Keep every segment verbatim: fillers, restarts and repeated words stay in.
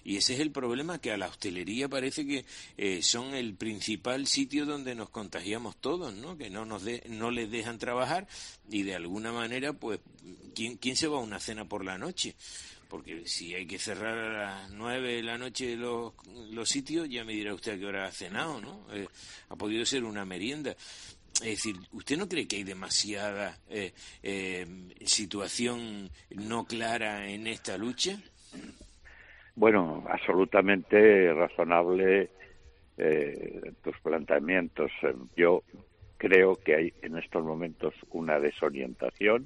Y ese es el problema, que a la hostelería parece que eh, son el principal sitio donde nos contagiamos todos, ¿no? Que no nos de, no les dejan trabajar y de alguna manera, pues, ¿quién, quién se va a una cena por la noche? Porque si hay que cerrar a las nueve de la noche los, los sitios, ya me dirá usted a qué hora ha cenado, ¿no? Eh, ha podido ser una merienda. Es decir, ¿usted no cree que hay demasiada eh, eh, situación no clara en esta lucha? Bueno, absolutamente razonable eh, tus planteamientos. Yo creo que hay en estos momentos una desorientación,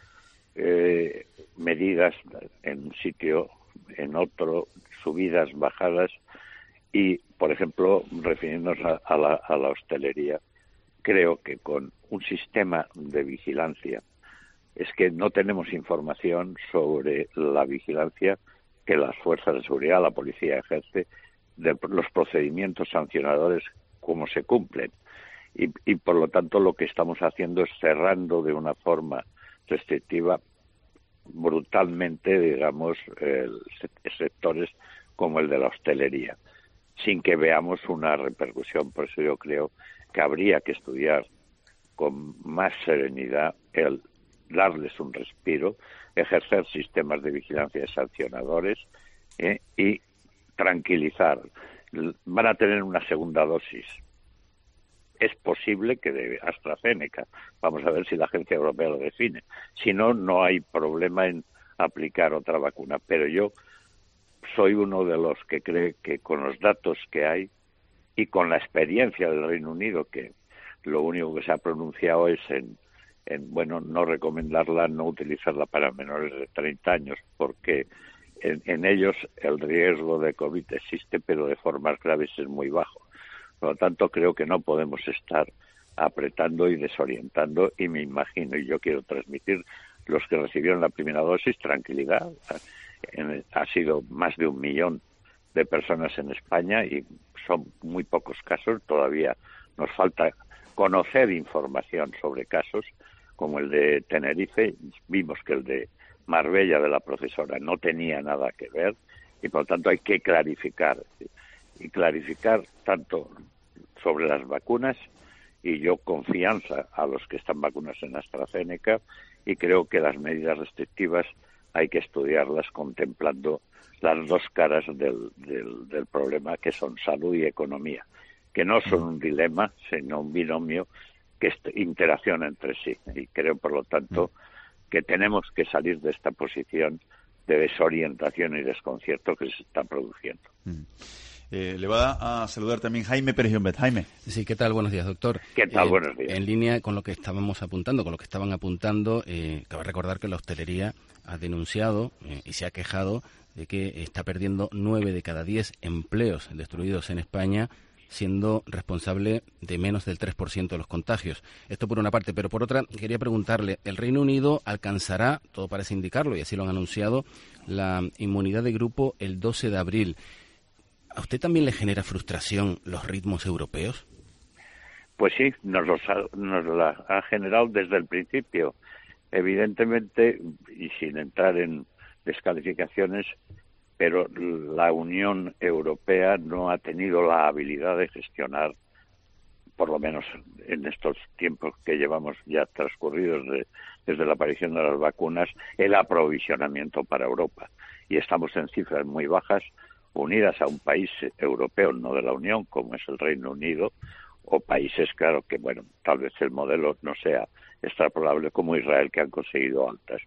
eh, medidas en un sitio, en otro, subidas, bajadas, y, por ejemplo, refiriéndonos a, a, la, a la hostelería, creo que con un sistema de vigilancia, es que no tenemos información sobre la vigilancia que las fuerzas de seguridad, la policía ejerce, de los procedimientos sancionadores, cómo se cumplen. Y, y por lo tanto lo que estamos haciendo es cerrando de una forma restrictiva brutalmente, digamos, eh, sectores como el de la hostelería, sin que veamos una repercusión. Por eso yo creo que habría que estudiar con más serenidad el darles un respiro, ejercer sistemas de vigilancia y sancionadores eh, y tranquilizar. Van a tener una segunda dosis. Es posible que de AstraZeneca. Vamos a ver si la Agencia Europea lo define. Si no, no hay problema en aplicar otra vacuna. Pero yo soy uno de los que cree que con los datos que hay y con la experiencia del Reino Unido, que lo único que se ha pronunciado es en, en bueno, no recomendarla, no utilizarla para menores de treinta años, porque en, en ellos el riesgo de COVID existe, pero de formas graves es muy bajo. Por lo tanto, creo que no podemos estar apretando y desorientando, y me imagino, y yo quiero transmitir, los que recibieron la primera dosis, tranquilidad. En, ha sido más de un millón de personas en España y son muy pocos casos. Todavía nos falta conocer información sobre casos como el de Tenerife. Vimos que el de Marbella, de la profesora, no tenía nada que ver, y por lo tanto hay que clarificar. Y clarificar tanto sobre las vacunas, y yo confianza a los que están vacunados en AstraZeneca, y creo que las medidas restrictivas hay que estudiarlas contemplando las dos caras del, del, del problema, que son salud y economía, que no son un dilema, sino un binomio que interacciona entre sí. Y creo, por lo tanto, que tenemos que salir de esta posición de desorientación y desconcierto que se está produciendo. Mm. Eh, le va a saludar también Jaime Pérez Llombet. Jaime. Sí, ¿qué tal? Buenos días, doctor. ¿Qué tal? Eh, Buenos días. En línea con lo que estábamos apuntando, con lo que estaban apuntando, eh, cabe recordar que la hostelería ha denunciado eh, y se ha quejado de que está perdiendo nueve de cada diez empleos destruidos en España, siendo responsable de menos del tres por ciento de los contagios. Esto por una parte, pero por otra quería preguntarle, ¿el Reino Unido alcanzará, todo parece indicarlo y así lo han anunciado, la inmunidad de grupo el doce de abril? ¿A usted también le genera frustración los ritmos europeos? Pues sí, nos, los ha, nos la ha generado desde el principio. Evidentemente, y sin entrar en descalificaciones, pero la Unión Europea no ha tenido la habilidad de gestionar, por lo menos en estos tiempos que llevamos ya transcurridos de, desde la aparición de las vacunas, el aprovisionamiento para Europa. Y estamos en cifras muy bajas, unidas a un país europeo, no de la Unión, como es el Reino Unido, o países, claro, que, bueno, tal vez el modelo no sea extrapolable, como Israel, que han conseguido altas.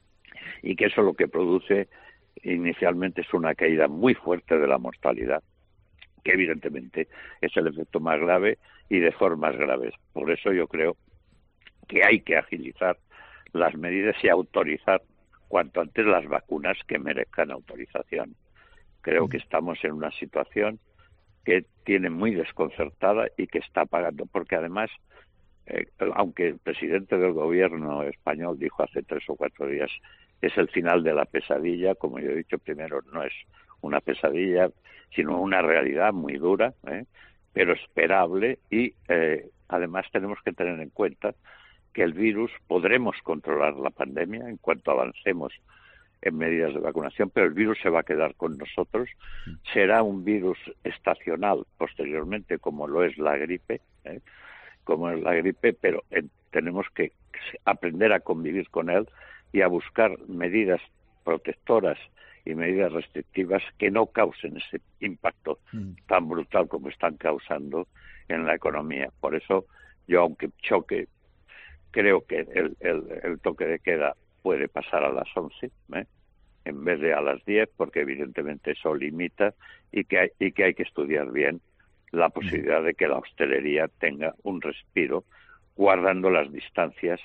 Y que eso lo que produce inicialmente es una caída muy fuerte de la mortalidad, que evidentemente es el efecto más grave y de formas graves. Por eso yo creo que hay que agilizar las medidas y autorizar cuanto antes las vacunas que merezcan autorización. Creo que estamos en una situación que tiene muy desconcertada y que está pagando, porque además, eh, aunque el presidente del gobierno español dijo hace tres o cuatro días es el final de la pesadilla, como yo he dicho primero, no es una pesadilla, sino una realidad muy dura, ¿eh? pero esperable, y eh, además tenemos que tener en cuenta que el virus, podremos controlar la pandemia en cuanto avancemos en medidas de vacunación, pero el virus se va a quedar con nosotros. Será un virus estacional posteriormente, como lo es la gripe, ¿eh? como es la gripe, pero eh, tenemos que aprender a convivir con él y a buscar medidas protectoras y medidas restrictivas que no causen ese impacto mm. tan brutal como están causando en la economía. Por eso yo, aunque choque, creo que el, el, el toque de queda puede pasar a las once, ¿eh? en vez de a las diez, porque evidentemente eso limita y que hay, y que hay que estudiar bien la posibilidad de que la hostelería tenga un respiro, guardando las distancias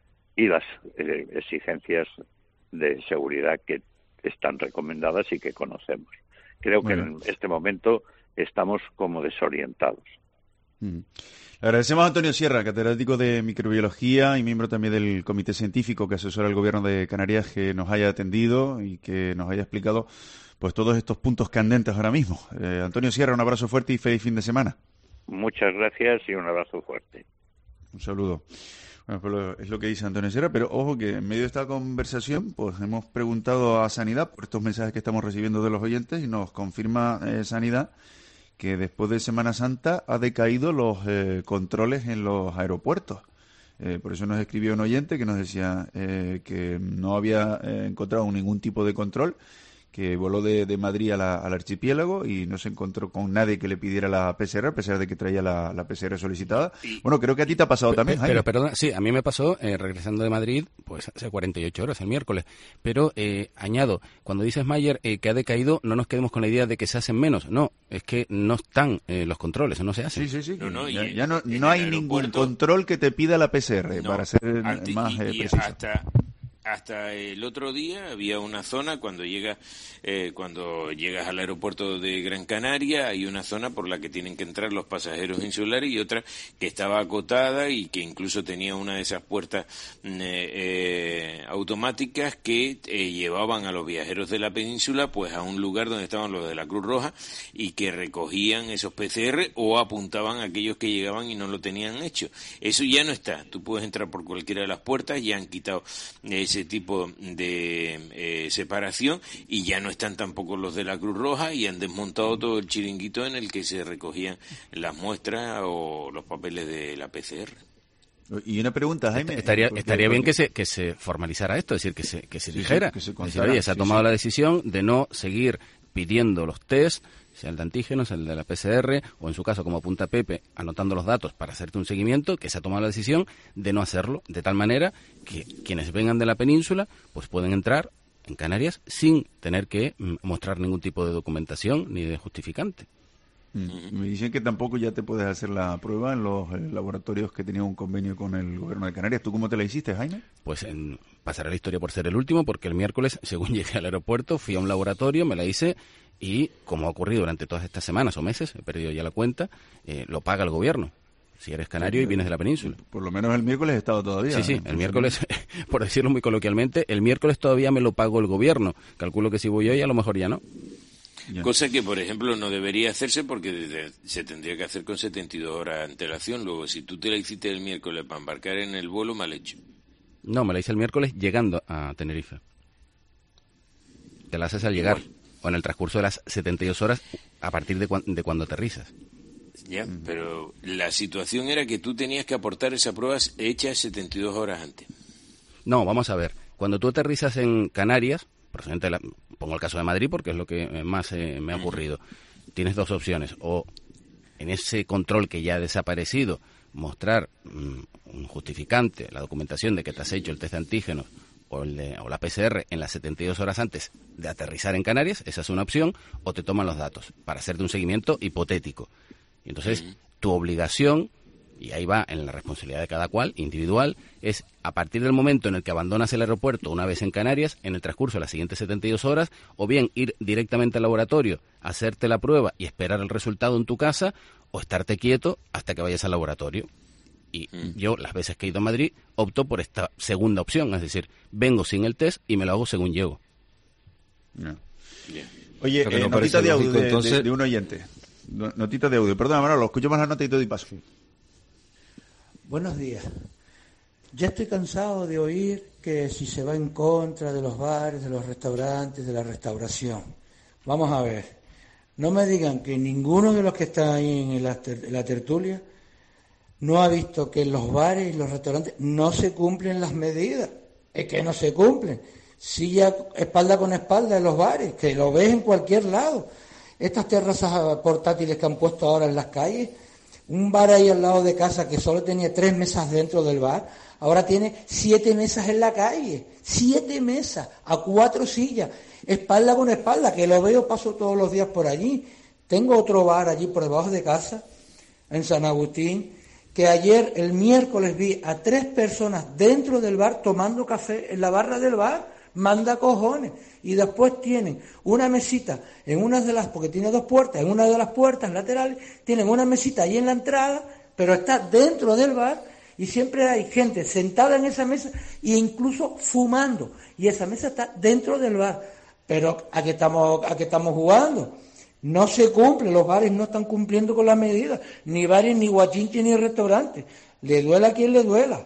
y las eh, exigencias de seguridad que están recomendadas y que conocemos. Creo que en este momento estamos como desorientados. Mm. Le agradecemos a Antonio Sierra, catedrático de microbiología y miembro también del comité científico que asesora al gobierno de Canarias, que nos haya atendido y que nos haya explicado pues todos estos puntos candentes ahora mismo. Eh, Antonio Sierra, un abrazo fuerte y feliz fin de semana. Muchas gracias y un abrazo fuerte. Un saludo. Bueno, pues es lo que dice Antonio Sierra, pero ojo que en medio de esta conversación pues hemos preguntado a Sanidad por estos mensajes que estamos recibiendo de los oyentes y nos confirma eh, Sanidad que después de Semana Santa ha decaído los eh, controles en los aeropuertos. Eh, por eso nos escribió un oyente que nos decía eh, que no había eh, encontrado ningún tipo de control, que voló de, de Madrid a la, al archipiélago y no se encontró con nadie que le pidiera la P C R, a pesar de que traía la, la P C R solicitada. Bueno, creo que a ti te ha pasado pero, también, Jaime. Pero, perdona, sí, a mí me pasó eh, regresando de Madrid, pues hace cuarenta y ocho horas, el miércoles. Pero eh, añado, cuando dices, Mayer, eh, que ha decaído, no nos quedemos con la idea de que se hacen menos. No, es que no están eh, los controles, no se hacen. Sí, sí, sí. No, no, ya, y, ya no, no hay ningún control que te pida la P C R, no, para ser anti, más y, eh, y preciso. Hasta... Hasta el otro día había una zona cuando llega eh, cuando llegas al aeropuerto de Gran Canaria, hay una zona por la que tienen que entrar los pasajeros insulares y otra que estaba acotada y que incluso tenía una de esas puertas eh, eh, automáticas que eh, llevaban a los viajeros de la península pues a un lugar donde estaban los de la Cruz Roja y que recogían esos P C R o apuntaban a aquellos que llegaban y no lo tenían hecho. Eso ya no está. Tú puedes entrar por cualquiera de las puertas, ya han quitado ese tipo de eh, separación y ya no están tampoco los de la Cruz Roja y han desmontado todo el chiringuito en el que se recogían las muestras o los papeles de la P C R. Y una pregunta, Jaime. Estaría, estaría bien que se que se formalizara esto, es decir, que se que se sí, dijera. Que se, decir, oye, se ha tomado sí, la decisión de no seguir pidiendo los test, sea el de antígenos, el de la P C R, o en su caso, como apunta Pepe, anotando los datos para hacerte un seguimiento, que se ha tomado la decisión de no hacerlo, de tal manera que quienes vengan de la península pues pueden entrar en Canarias sin tener que mostrar ningún tipo de documentación ni de justificante. Mm. Me dicen que tampoco ya te puedes hacer la prueba en los eh, laboratorios que tenían un convenio con el gobierno de Canarias. ¿Tú cómo te la hiciste, Jaime? Pues en, pasará la historia por ser el último, porque el miércoles, según llegué al aeropuerto, fui a un laboratorio, me la hice y, como ha ocurrido durante todas estas semanas o meses, he perdido ya la cuenta, eh, lo paga el gobierno. Si eres canario y vienes de la península. Por lo menos el miércoles he estado todavía. Sí, sí, el miércoles, por decirlo muy coloquialmente, el miércoles todavía me lo pagó el gobierno. Calculo que si voy hoy, a lo mejor ya no. Ya. Cosa que, por ejemplo, no debería hacerse porque se tendría que hacer con setenta y dos horas de antelación. Luego, si tú te la hiciste el miércoles para embarcar en el vuelo, mal hecho. No, me la hice el miércoles llegando a Tenerife. Te la haces al llegar, Igual. o en el transcurso de las setenta y dos horas a partir de, cu- de cuando aterrizas. Ya, uh-huh. Pero la situación era que tú tenías que aportar esa prueba hecha setenta y dos horas antes. No, vamos a ver. Cuando tú aterrizas en Canarias, procedente de la, pongo el caso de Madrid porque es lo que más eh, me ha ocurrido, uh-huh. tienes dos opciones. O en ese control que ya ha desaparecido, mostrar um, un justificante, la documentación de que te has hecho el test de antígenos o, el de, o la P C R en las setenta y dos horas antes de aterrizar en Canarias, esa es una opción, o te toman los datos para hacerte un seguimiento hipotético. Y entonces, uh-huh. tu obligación, y ahí va en la responsabilidad de cada cual, individual, es a partir del momento en el que abandonas el aeropuerto una vez en Canarias, en el transcurso de las siguientes setenta y dos horas, o bien ir directamente al laboratorio, hacerte la prueba y esperar el resultado en tu casa, o estarte quieto hasta que vayas al laboratorio. Y uh-huh. yo, las veces que he ido a Madrid, opto por esta segunda opción, es decir, vengo sin el test y me lo hago según llego. No. Yeah. Oye, eh, no notita de audio de, entonces... de, de un oyente. Notita de audio. Perdona, Manolo, escuchamos la nota y todo y paso. Buenos días. Ya estoy cansado de oír que si se va en contra de los bares, de los restaurantes, de la restauración. Vamos a ver, no me digan que ninguno de los que está ahí en la, en la tertulia no ha visto que en los bares y los restaurantes no se cumplen las medidas. Es que no se cumplen. Silla espalda con espalda en los bares, que lo ves en cualquier lado. Estas terrazas portátiles que han puesto ahora en las calles, un bar ahí al lado de casa que solo tenía tres mesas dentro del bar, ahora tiene siete mesas en la calle, siete mesas, a cuatro sillas, espalda con espalda, que lo veo, paso todos los días por allí. Tengo otro bar allí por debajo de casa, en San Agustín, que ayer, el miércoles, vi a tres personas dentro del bar tomando café en la barra del bar, manda cojones, y después tienen una mesita en una de las, porque tiene dos puertas, en una de las puertas laterales, tienen una mesita ahí en la entrada, pero está dentro del bar, y siempre hay gente sentada en esa mesa, e incluso fumando, y esa mesa está dentro del bar. Pero ¿a qué estamos, a qué estamos jugando? No se cumple, los bares no están cumpliendo con las medidas, ni bares, ni guachinches, ni restaurantes. Le duela a quien le duela.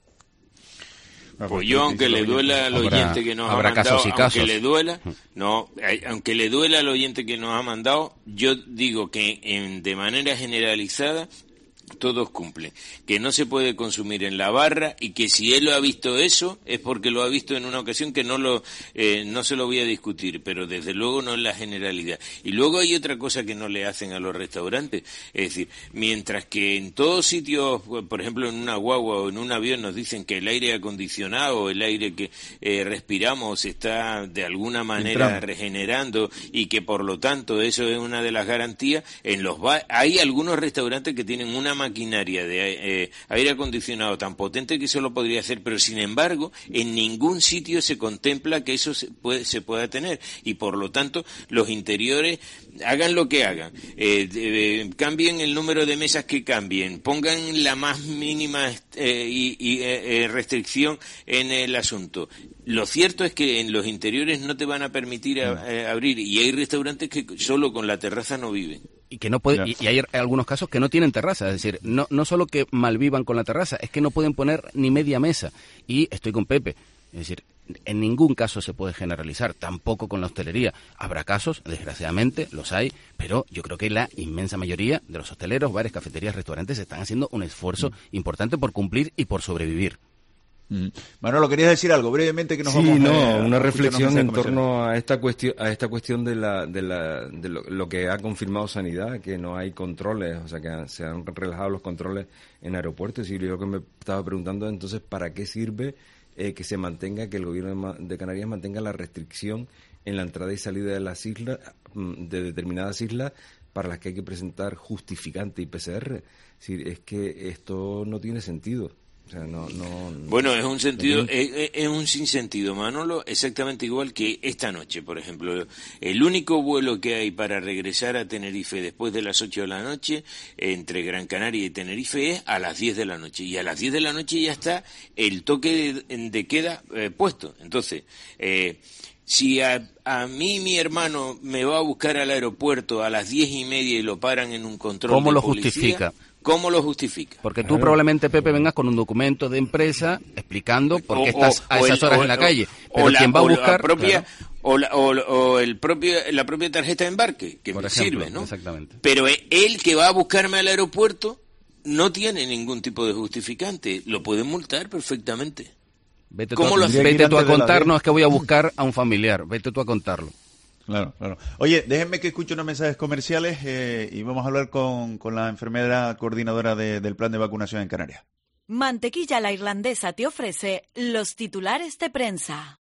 Pues yo, aunque le duela al oyente que nos ha mandado, aunque le duela, no, aunque le duela al oyente que nos ha mandado, yo digo que en, de manera generalizada todos cumplen, que no se puede consumir en la barra y que si él lo ha visto eso es porque lo ha visto en una ocasión que no lo eh, no se lo voy a discutir, pero desde luego no es la generalidad. Y luego hay otra cosa que no le hacen a los restaurantes, es decir, mientras que en todos sitios, por ejemplo en una guagua o en un avión nos dicen que el aire acondicionado, el aire que eh, respiramos está de alguna manera Entramos. regenerando y que por lo tanto eso es una de las garantías, en los ba- hay algunos restaurantes que tienen una maquinaria de eh, aire acondicionado tan potente que eso lo podría hacer, pero sin embargo en ningún sitio se contempla que eso se, puede, se pueda tener y por lo tanto los interiores hagan lo que hagan, eh, eh, cambien el número de mesas que cambien, pongan la más mínima eh, y, y eh, restricción en el asunto. Lo cierto es que en los interiores no te van a permitir a, eh, abrir y hay restaurantes que solo con la terraza no viven. Y que no puede, y, y hay algunos casos que no tienen terraza, es decir, no no solo que malvivan con la terraza, es que no pueden poner ni media mesa. Y estoy con Pepe, es decir, en ningún caso se puede generalizar, tampoco con la hostelería. Habrá casos, desgraciadamente, los hay, pero yo creo que la inmensa mayoría de los hosteleros, bares, cafeterías, restaurantes están haciendo un esfuerzo importante por cumplir y por sobrevivir. Mm. Manolo, ¿querías decir algo brevemente que nos sí, vamos no, a, a una reflexión en torno a esta cuestión, a esta cuestión de la, de la, de lo, lo que ha confirmado Sanidad, que no hay controles, o sea, que han, se han relajado los controles en aeropuertos. Y yo que me estaba preguntando entonces, ¿para qué sirve eh, que se mantenga, que el gobierno de Canarias mantenga la restricción en la entrada y salida de las islas, de determinadas islas, para las que hay que presentar justificante y P C R? Es decir, es que esto no tiene sentido. O sea, no, no, no, bueno, es un sentido, es, es un sinsentido, Manolo, exactamente igual que esta noche, por ejemplo. El único vuelo que hay para regresar a Tenerife después de las ocho de la noche, entre Gran Canaria y Tenerife, es a las diez de la noche. Y a las diez de la noche ya está el toque de, de queda eh, puesto. Entonces, eh, si a, a mí mi hermano me va a buscar al aeropuerto a las diez y media y lo paran en un control ¿Cómo de lo policía, justifica? ¿Cómo lo justifica? Porque tú probablemente, Pepe, vengas con un documento de empresa explicando por qué o, estás o, a esas el, horas o, en la calle. Pero o la, quien va a buscar... La propia, claro. o, la, o, o el propio, la propia tarjeta de embarque, que por me ejemplo, sirve, ¿no? Exactamente. Pero él que va a buscarme al aeropuerto no tiene ningún tipo de justificante. Lo pueden multar perfectamente. Vete ¿Cómo tú, lo a, vete tú a contarnos, es que voy a buscar a un familiar. Vete tú a contarlo. Claro, claro. Oye, déjenme que escuche unos mensajes comerciales eh, y vamos a hablar con, con la enfermera coordinadora de, del plan de vacunación en Canarias. Mantequilla La Irlandesa te ofrece los titulares de prensa.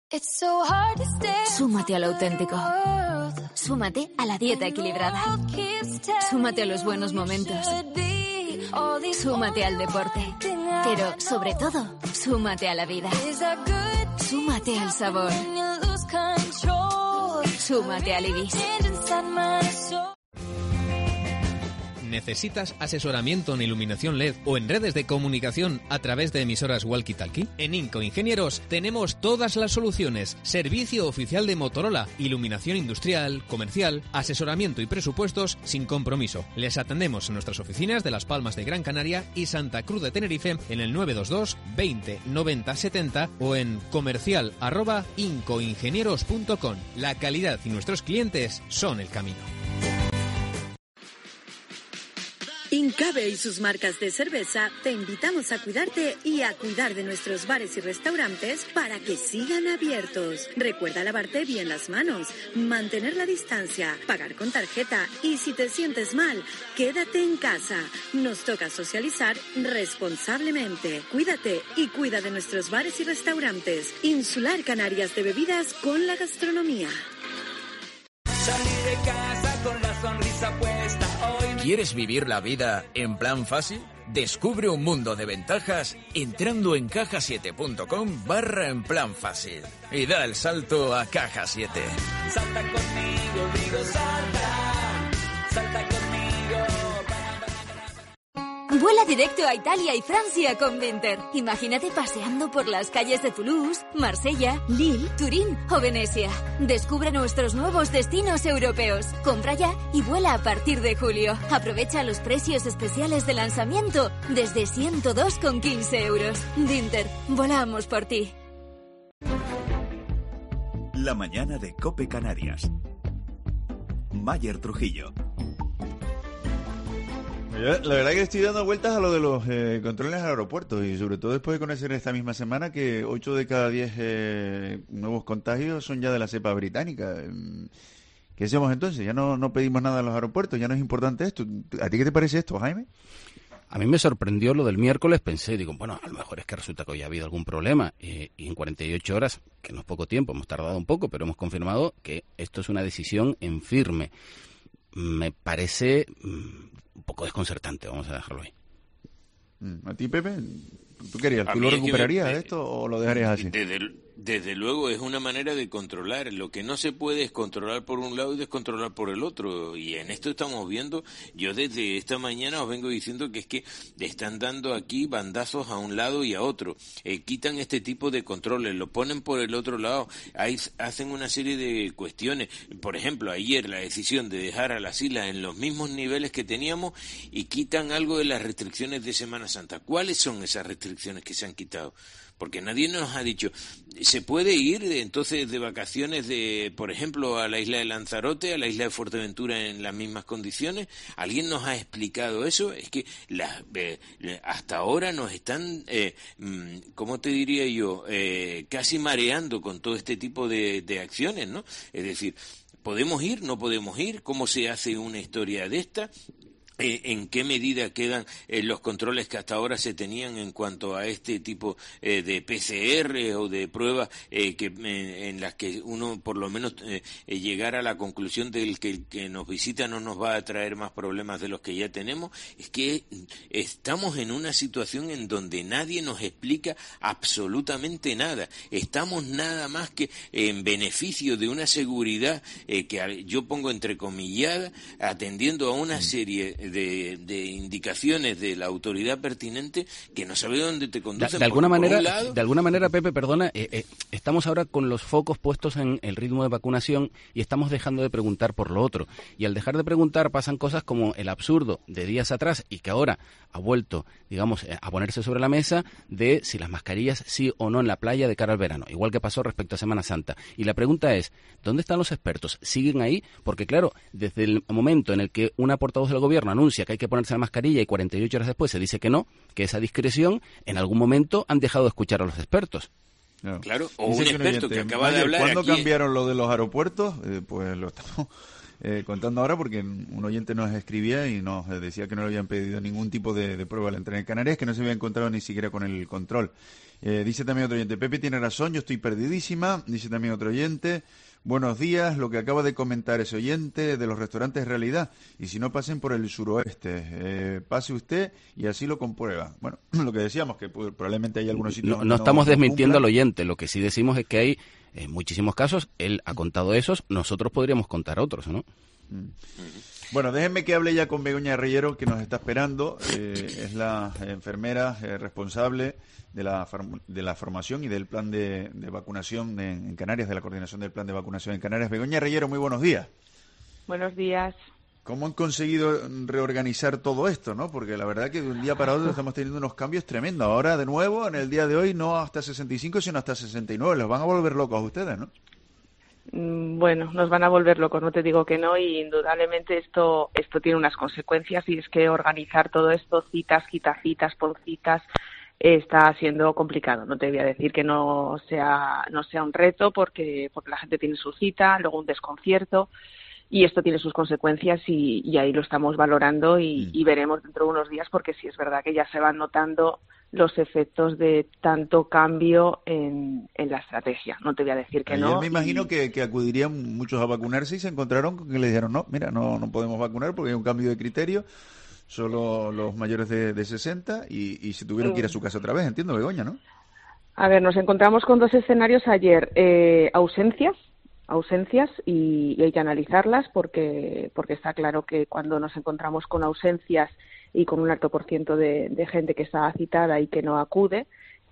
Súmate a lo auténtico. Súmate a la dieta equilibrada. Súmate a los buenos momentos. Súmate al deporte. Pero, sobre todo, súmate a la vida. Súmate al sabor. Súmate al Ibis. ¿Necesitas asesoramiento en iluminación L E D o en redes de comunicación a través de emisoras walkie-talkie? En Inco Ingenieros tenemos todas las soluciones. Servicio oficial de Motorola, iluminación industrial, comercial, asesoramiento y presupuestos sin compromiso. Les atendemos en nuestras oficinas de Las Palmas de Gran Canaria y Santa Cruz de Tenerife en el nueve dos dos veinte noventa setenta o en comercial arroba incoingenieros punto com. La calidad y nuestros clientes son el camino. Incabe y sus marcas de cerveza te invitamos a cuidarte y a cuidar de nuestros bares y restaurantes para que sigan abiertos. Recuerda lavarte bien las manos, mantener la distancia, pagar con tarjeta y si te sientes mal, quédate en casa. Nos toca socializar responsablemente. Cuídate y cuida de nuestros bares y restaurantes. Insular Canarias de bebidas con la gastronomía. Salir de casa con la sonrisa puesta hoy. ¿Quieres vivir la vida en plan fácil? Descubre un mundo de ventajas entrando en caja siete punto com barra en plan fácil y da el salto a Caja siete. Salta conmigo, digo salta, salta conmigo. Vuela directo a Italia y Francia con Vinter. Imagínate paseando por las calles de Toulouse, Marsella, Lille, Turín o Venecia. Descubre nuestros nuevos destinos europeos. Compra ya y vuela a partir de julio. Aprovecha los precios especiales de lanzamiento desde ciento dos con quince euros. Vinter, volamos por ti. La mañana de COPE Canarias. Mayer Trujillo. La verdad que estoy dando vueltas a lo de los eh, controles al aeropuerto y sobre todo después de conocer esta misma semana que ocho de cada diez eh, nuevos contagios son ya de la cepa británica. ¿Qué hacemos entonces? Ya no, no pedimos nada a los aeropuertos, ya no es importante esto. ¿A ti qué te parece esto, Jaime? A mí me sorprendió lo del miércoles, pensé, digo, bueno, a lo mejor es que resulta que hoy ha habido algún problema y, y en cuarenta y ocho horas, que no es poco tiempo, hemos tardado un poco, pero hemos confirmado que esto es una decisión en firme. Me parece un poco desconcertante, vamos a dejarlo ahí. ¿A ti, Pepe? ¿Tú querías? ¿Tú lo es recuperarías me, esto o lo dejarías así? Desde, desde luego es una manera de controlar. Lo que no se puede es controlar por un lado y descontrolar por el otro. Y en esto estamos viendo, yo desde esta mañana os vengo diciendo que es que están dando aquí bandazos a un lado y a otro. Eh, quitan este tipo de controles, lo ponen por el otro lado. Hay, hacen una serie de cuestiones. Por ejemplo, ayer la decisión de dejar a las islas en los mismos niveles que teníamos y quitan algo de las restricciones de Semana Santa. ¿Cuáles son esas restricciones que se han quitado? Porque nadie nos ha dicho, ¿se puede ir entonces de vacaciones, de, por ejemplo, a la isla de Lanzarote, a la isla de Fuerteventura en las mismas condiciones? ¿Alguien nos ha explicado eso? Es que la, eh, hasta ahora nos están, eh, ¿cómo te diría yo?, eh, casi mareando con todo este tipo de, de acciones, ¿no? Es decir, ¿podemos ir? ¿No podemos ir? ¿Cómo se hace una historia de esta? Eh, ¿En qué medida quedan eh, los controles que hasta ahora se tenían en cuanto a este tipo eh, de P C R o de pruebas eh, que eh, en las que uno por lo menos eh, eh, llegara a la conclusión de que el que nos visita no nos va a traer más problemas de los que ya tenemos? Es que estamos en una situación en donde nadie nos explica absolutamente nada. Estamos nada más que en beneficio de una seguridad eh, que yo pongo entrecomillada, atendiendo a una serie De, de indicaciones de la autoridad pertinente que no sabe dónde te conducen. De, de alguna por, manera, por lado... de alguna manera, Pepe, perdona, eh, eh, estamos ahora con los focos puestos en el ritmo de vacunación y estamos dejando de preguntar por lo otro. Y al dejar de preguntar pasan cosas como el absurdo de días atrás y que ahora ha vuelto, digamos, a ponerse sobre la mesa de si las mascarillas sí o no en la playa de cara al verano, igual que pasó respecto a Semana Santa. Y la pregunta es, ¿dónde están los expertos? ¿Siguen ahí? Porque claro, desde el momento en el que una portavoz del gobierno anuncia que hay que ponerse la mascarilla y cuarenta y ocho horas después se dice que no, que esa discreción, en algún momento han dejado de escuchar a los expertos. Claro, claro o dice un experto que, que acaba de hablar. ¿Cuándo aquí... cambiaron lo de los aeropuertos? Eh, pues lo estamos eh, contando ahora porque un oyente nos escribía y nos decía que no le habían pedido ningún tipo de, de prueba al entrar en Canarias, que no se había encontrado ni siquiera con el control. Eh, dice también otro oyente, Pepe tiene razón, yo estoy perdidísima. Dice también otro oyente, buenos días, lo que acaba de comentar ese oyente de los restaurantes es realidad, y si no pasen por el suroeste, eh, pase usted y así lo comprueba. Bueno, lo que decíamos, que pues, probablemente hay algunos sitios... No, no estamos no desmintiendo al oyente, lo que sí decimos es que hay eh, muchísimos casos, él ha contado esos, nosotros podríamos contar otros, ¿no? Mm. Bueno, déjenme que hable ya con Begoña Reyero, que nos está esperando. Eh, es la enfermera eh, responsable de la, de la formación y del plan de, de vacunación en, en Canarias, de la coordinación del plan de vacunación en Canarias. Begoña Reyero, muy buenos días. Buenos días. ¿Cómo han conseguido reorganizar todo esto, no? Porque la verdad que de un día para otro estamos teniendo unos cambios tremendos. Ahora, de nuevo, en el día de hoy, no hasta sesenta y cinco, sino hasta sesenta y nueve. Los van a volver locos a ustedes, ¿no? Bueno, nos van a volver locos, no te digo que no, y indudablemente esto esto tiene unas consecuencias, y es que organizar todo esto, citas, quita citas, pon citas, está siendo complicado. No te voy a decir que no sea no sea un reto, porque porque la gente tiene su cita, luego un desconcierto, y esto tiene sus consecuencias, y, y ahí lo estamos valorando y, y veremos dentro de unos días, porque sí es verdad que ya se van notando los efectos de tanto cambio en, en la estrategia. No te voy a decir que Ayer no. me imagino y... que, que acudirían muchos a vacunarse y se encontraron con que le dijeron, no, mira, no, no podemos vacunar porque hay un cambio de criterio, solo los mayores de, de sesenta, y, y se tuvieron que ir a su casa otra vez, entiendo, Begoña, ¿no? A ver, nos encontramos con dos escenarios ayer. Eh, ausencias, ausencias y, y hay que analizarlas, porque, porque está claro que cuando nos encontramos con ausencias y con un alto por ciento de, de gente que está citada y que no acude,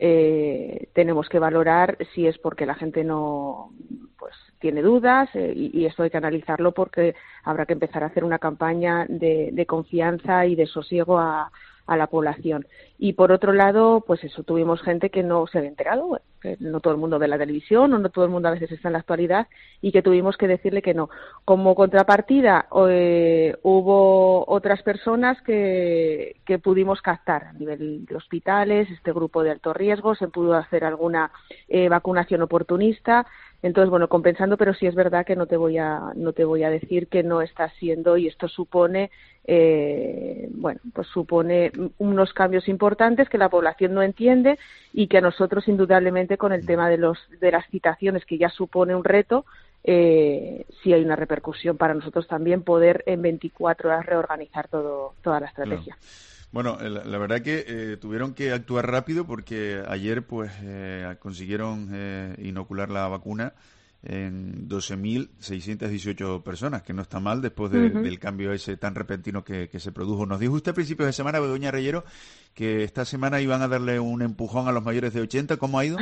eh, tenemos que valorar si es porque la gente no pues tiene dudas, eh, y, y esto hay que analizarlo, porque habrá que empezar a hacer una campaña de, de confianza y de sosiego a, a la población. Y por otro lado, pues eso, tuvimos gente que no se había enterado, bueno, que no todo el mundo ve la televisión, o no todo el mundo a veces está en la actualidad, y que tuvimos que decirle que no. Como contrapartida, eh, hubo otras personas que, que pudimos captar a nivel de hospitales, este grupo de alto riesgo, se pudo hacer alguna eh, vacunación oportunista. Entonces, bueno, compensando, pero sí es verdad que no te voy a no te voy a decir que no está siendo, y esto supone eh, bueno, pues supone unos cambios importantes que la población no entiende, y que a nosotros indudablemente con el tema de los de las citaciones, que ya supone un reto, eh, sí hay una repercusión para nosotros también poder en veinticuatro horas reorganizar todo toda la estrategia. Claro. Bueno, la, la verdad que eh, tuvieron que actuar rápido, porque ayer pues eh, consiguieron eh, inocular la vacuna en doce mil seiscientas dieciocho personas, que no está mal después de, uh-huh. del cambio ese tan repentino que, que se produjo. Nos dijo usted a principios de semana, Begoña Reyero, que esta semana iban a darle un empujón a los mayores de ochenta. ¿Cómo ha ido?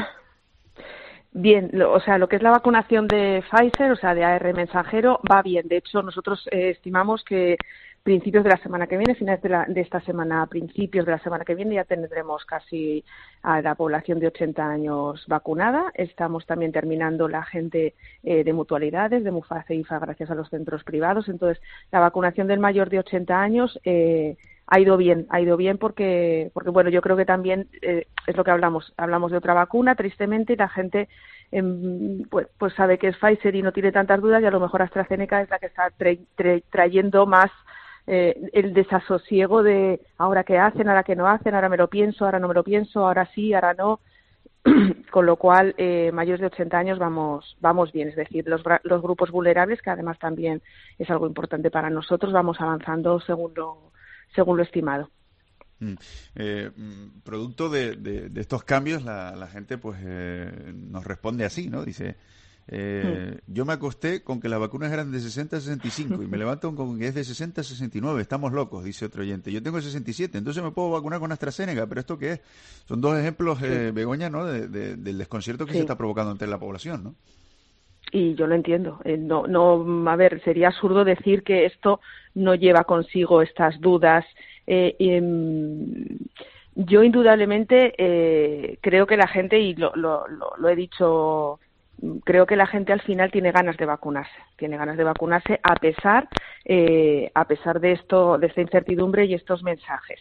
Bien, lo, o sea, lo que es la vacunación de Pfizer, o sea, de A R mensajero, va bien. De hecho, nosotros eh, estimamos que principios de la semana que viene, finales de, la, de esta semana, principios de la semana que viene, ya tendremos casi a la población de ochenta años vacunada. Estamos también terminando la gente eh, de mutualidades, de Muface y I F A, gracias a los centros privados. Entonces, la vacunación del mayor de ochenta años eh, ha ido bien, ha ido bien porque, porque bueno, yo creo que también eh, es lo que hablamos, hablamos de otra vacuna, tristemente, y la gente eh, pues, pues sabe que es Pfizer y no tiene tantas dudas, y a lo mejor AstraZeneca es la que está tra- tra- trayendo más Eh, el desasosiego de ahora qué hacen, ahora qué no hacen, ahora me lo pienso, ahora no me lo pienso, ahora sí, ahora no. Con lo cual, eh, mayores de ochenta años vamos vamos bien, es decir, los, los grupos vulnerables, que además también es algo importante para nosotros, vamos avanzando según lo, según lo estimado. Mm. Eh, producto de, de, de estos cambios, la, la gente pues eh, nos responde así, ¿no? Dice... Eh, mm. Yo me acosté con que las vacunas eran de sesenta a sesenta y cinco y me levanto con que es de sesenta a sesenta y nueve. Estamos locos, dice otro oyente. Yo tengo sesenta y siete, entonces me puedo vacunar con AstraZeneca. ¿Pero esto qué es? Son dos ejemplos, sí. eh, Begoña, ¿no? De, de, del desconcierto que sí. se está provocando entre la población, ¿no? Y yo lo entiendo. Eh, no, no, a ver, sería absurdo decir que esto no lleva consigo estas dudas. Eh, eh, yo indudablemente eh, creo que la gente, y lo, lo, lo, lo he dicho... creo que la gente al final tiene ganas de vacunarse, tiene ganas de vacunarse a pesar, eh, a pesar de esto, de esta incertidumbre y estos mensajes.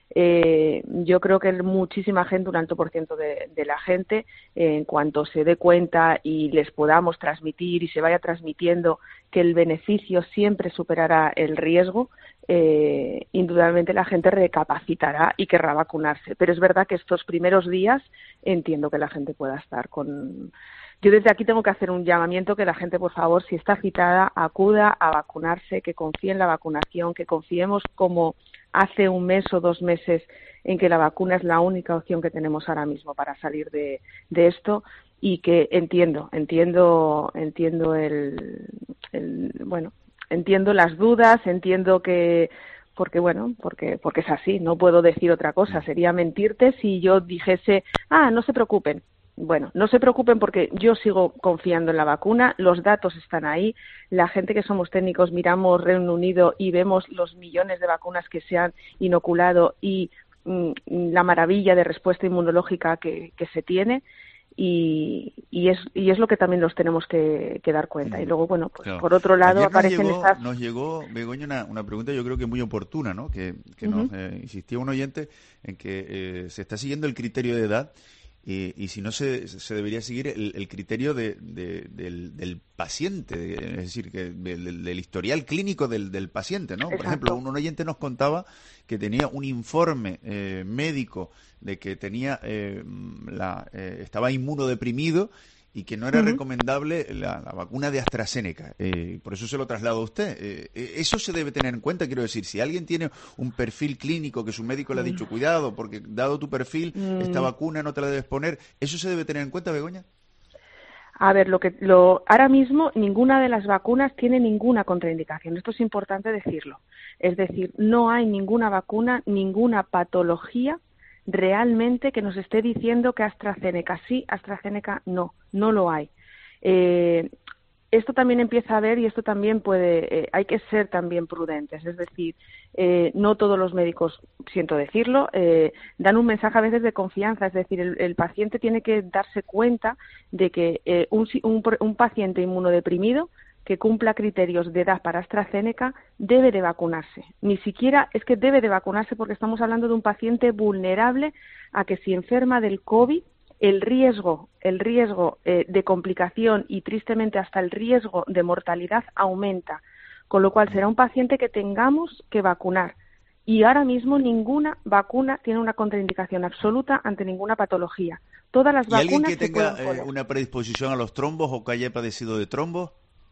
Eh, yo creo que muchísima gente, un alto por ciento de, de la gente, eh, en cuanto se dé cuenta y les podamos transmitir y se vaya transmitiendo que el beneficio siempre superará el riesgo, eh, indudablemente la gente recapacitará y querrá vacunarse. Pero es verdad que estos primeros días entiendo que la gente pueda estar con... Yo desde aquí tengo que hacer un llamamiento, que la gente, por favor, si está citada, acuda a vacunarse, que confíe en la vacunación, que confiemos como hace un mes o dos meses en que la vacuna es la única opción que tenemos ahora mismo para salir de, de esto, y que entiendo, entiendo, entiendo el, el bueno, entiendo las dudas, entiendo que porque bueno, porque porque es así, no puedo decir otra cosa, sería mentirte si yo dijese, ah, no se preocupen. Bueno, no se preocupen porque yo sigo confiando en la vacuna, los datos están ahí, la gente que somos técnicos miramos Reino Unido y vemos los millones de vacunas que se han inoculado y mm, la maravilla de respuesta inmunológica que, que se tiene y, y es y es lo que también nos tenemos que, que dar cuenta. Y luego, bueno, pues claro. por otro lado Ayer aparecen nos llegó, estas... Nos llegó, Begoña, una, una pregunta yo creo que muy oportuna, ¿no? Que, que uh-huh. nos eh, insistía un oyente en que eh, se está siguiendo el criterio de edad. Y, y si no, se, se debería seguir el, el criterio de, de, del, del paciente, es decir, que del, del historial clínico del, del paciente, ¿no? Por Exacto. ejemplo, un oyente nos contaba que tenía un informe eh, médico de que tenía eh, la, eh, estaba inmunodeprimido y que no era uh-huh. recomendable la, la vacuna de AstraZeneca. Eh, por eso se lo traslado a usted. Eh, eso se debe tener en cuenta, quiero decir, si alguien tiene un perfil clínico que su médico le ha dicho, cuidado, porque dado tu perfil, uh-huh. esta vacuna no te la debes poner, ¿eso se debe tener en cuenta, Begoña? A ver, lo que lo ahora mismo ninguna de las vacunas tiene ninguna contraindicación. Esto es importante decirlo. Es decir, no hay ninguna vacuna, ninguna patología realmente que nos esté diciendo que AstraZeneca sí, AstraZeneca no, no lo hay. Eh, esto también empieza a ver y esto también puede, eh, hay que ser también prudentes, es decir, eh, no todos los médicos, siento decirlo, eh, dan un mensaje a veces de confianza, es decir, el, el paciente tiene que darse cuenta de que eh, un, un, un paciente inmunodeprimido que cumpla criterios de edad para AstraZeneca debe de vacunarse. Ni siquiera es que debe de vacunarse porque estamos hablando de un paciente vulnerable a que si enferma del COVID, el riesgo, el riesgo eh, de complicación y tristemente hasta el riesgo de mortalidad aumenta. Con lo cual será un paciente que tengamos que vacunar. Y ahora mismo ninguna vacuna tiene una contraindicación absoluta ante ninguna patología. Todas las ¿Y vacunas alguien que se tenga pueden poner. eh, una predisposición a los trombos o que haya padecido de trombos?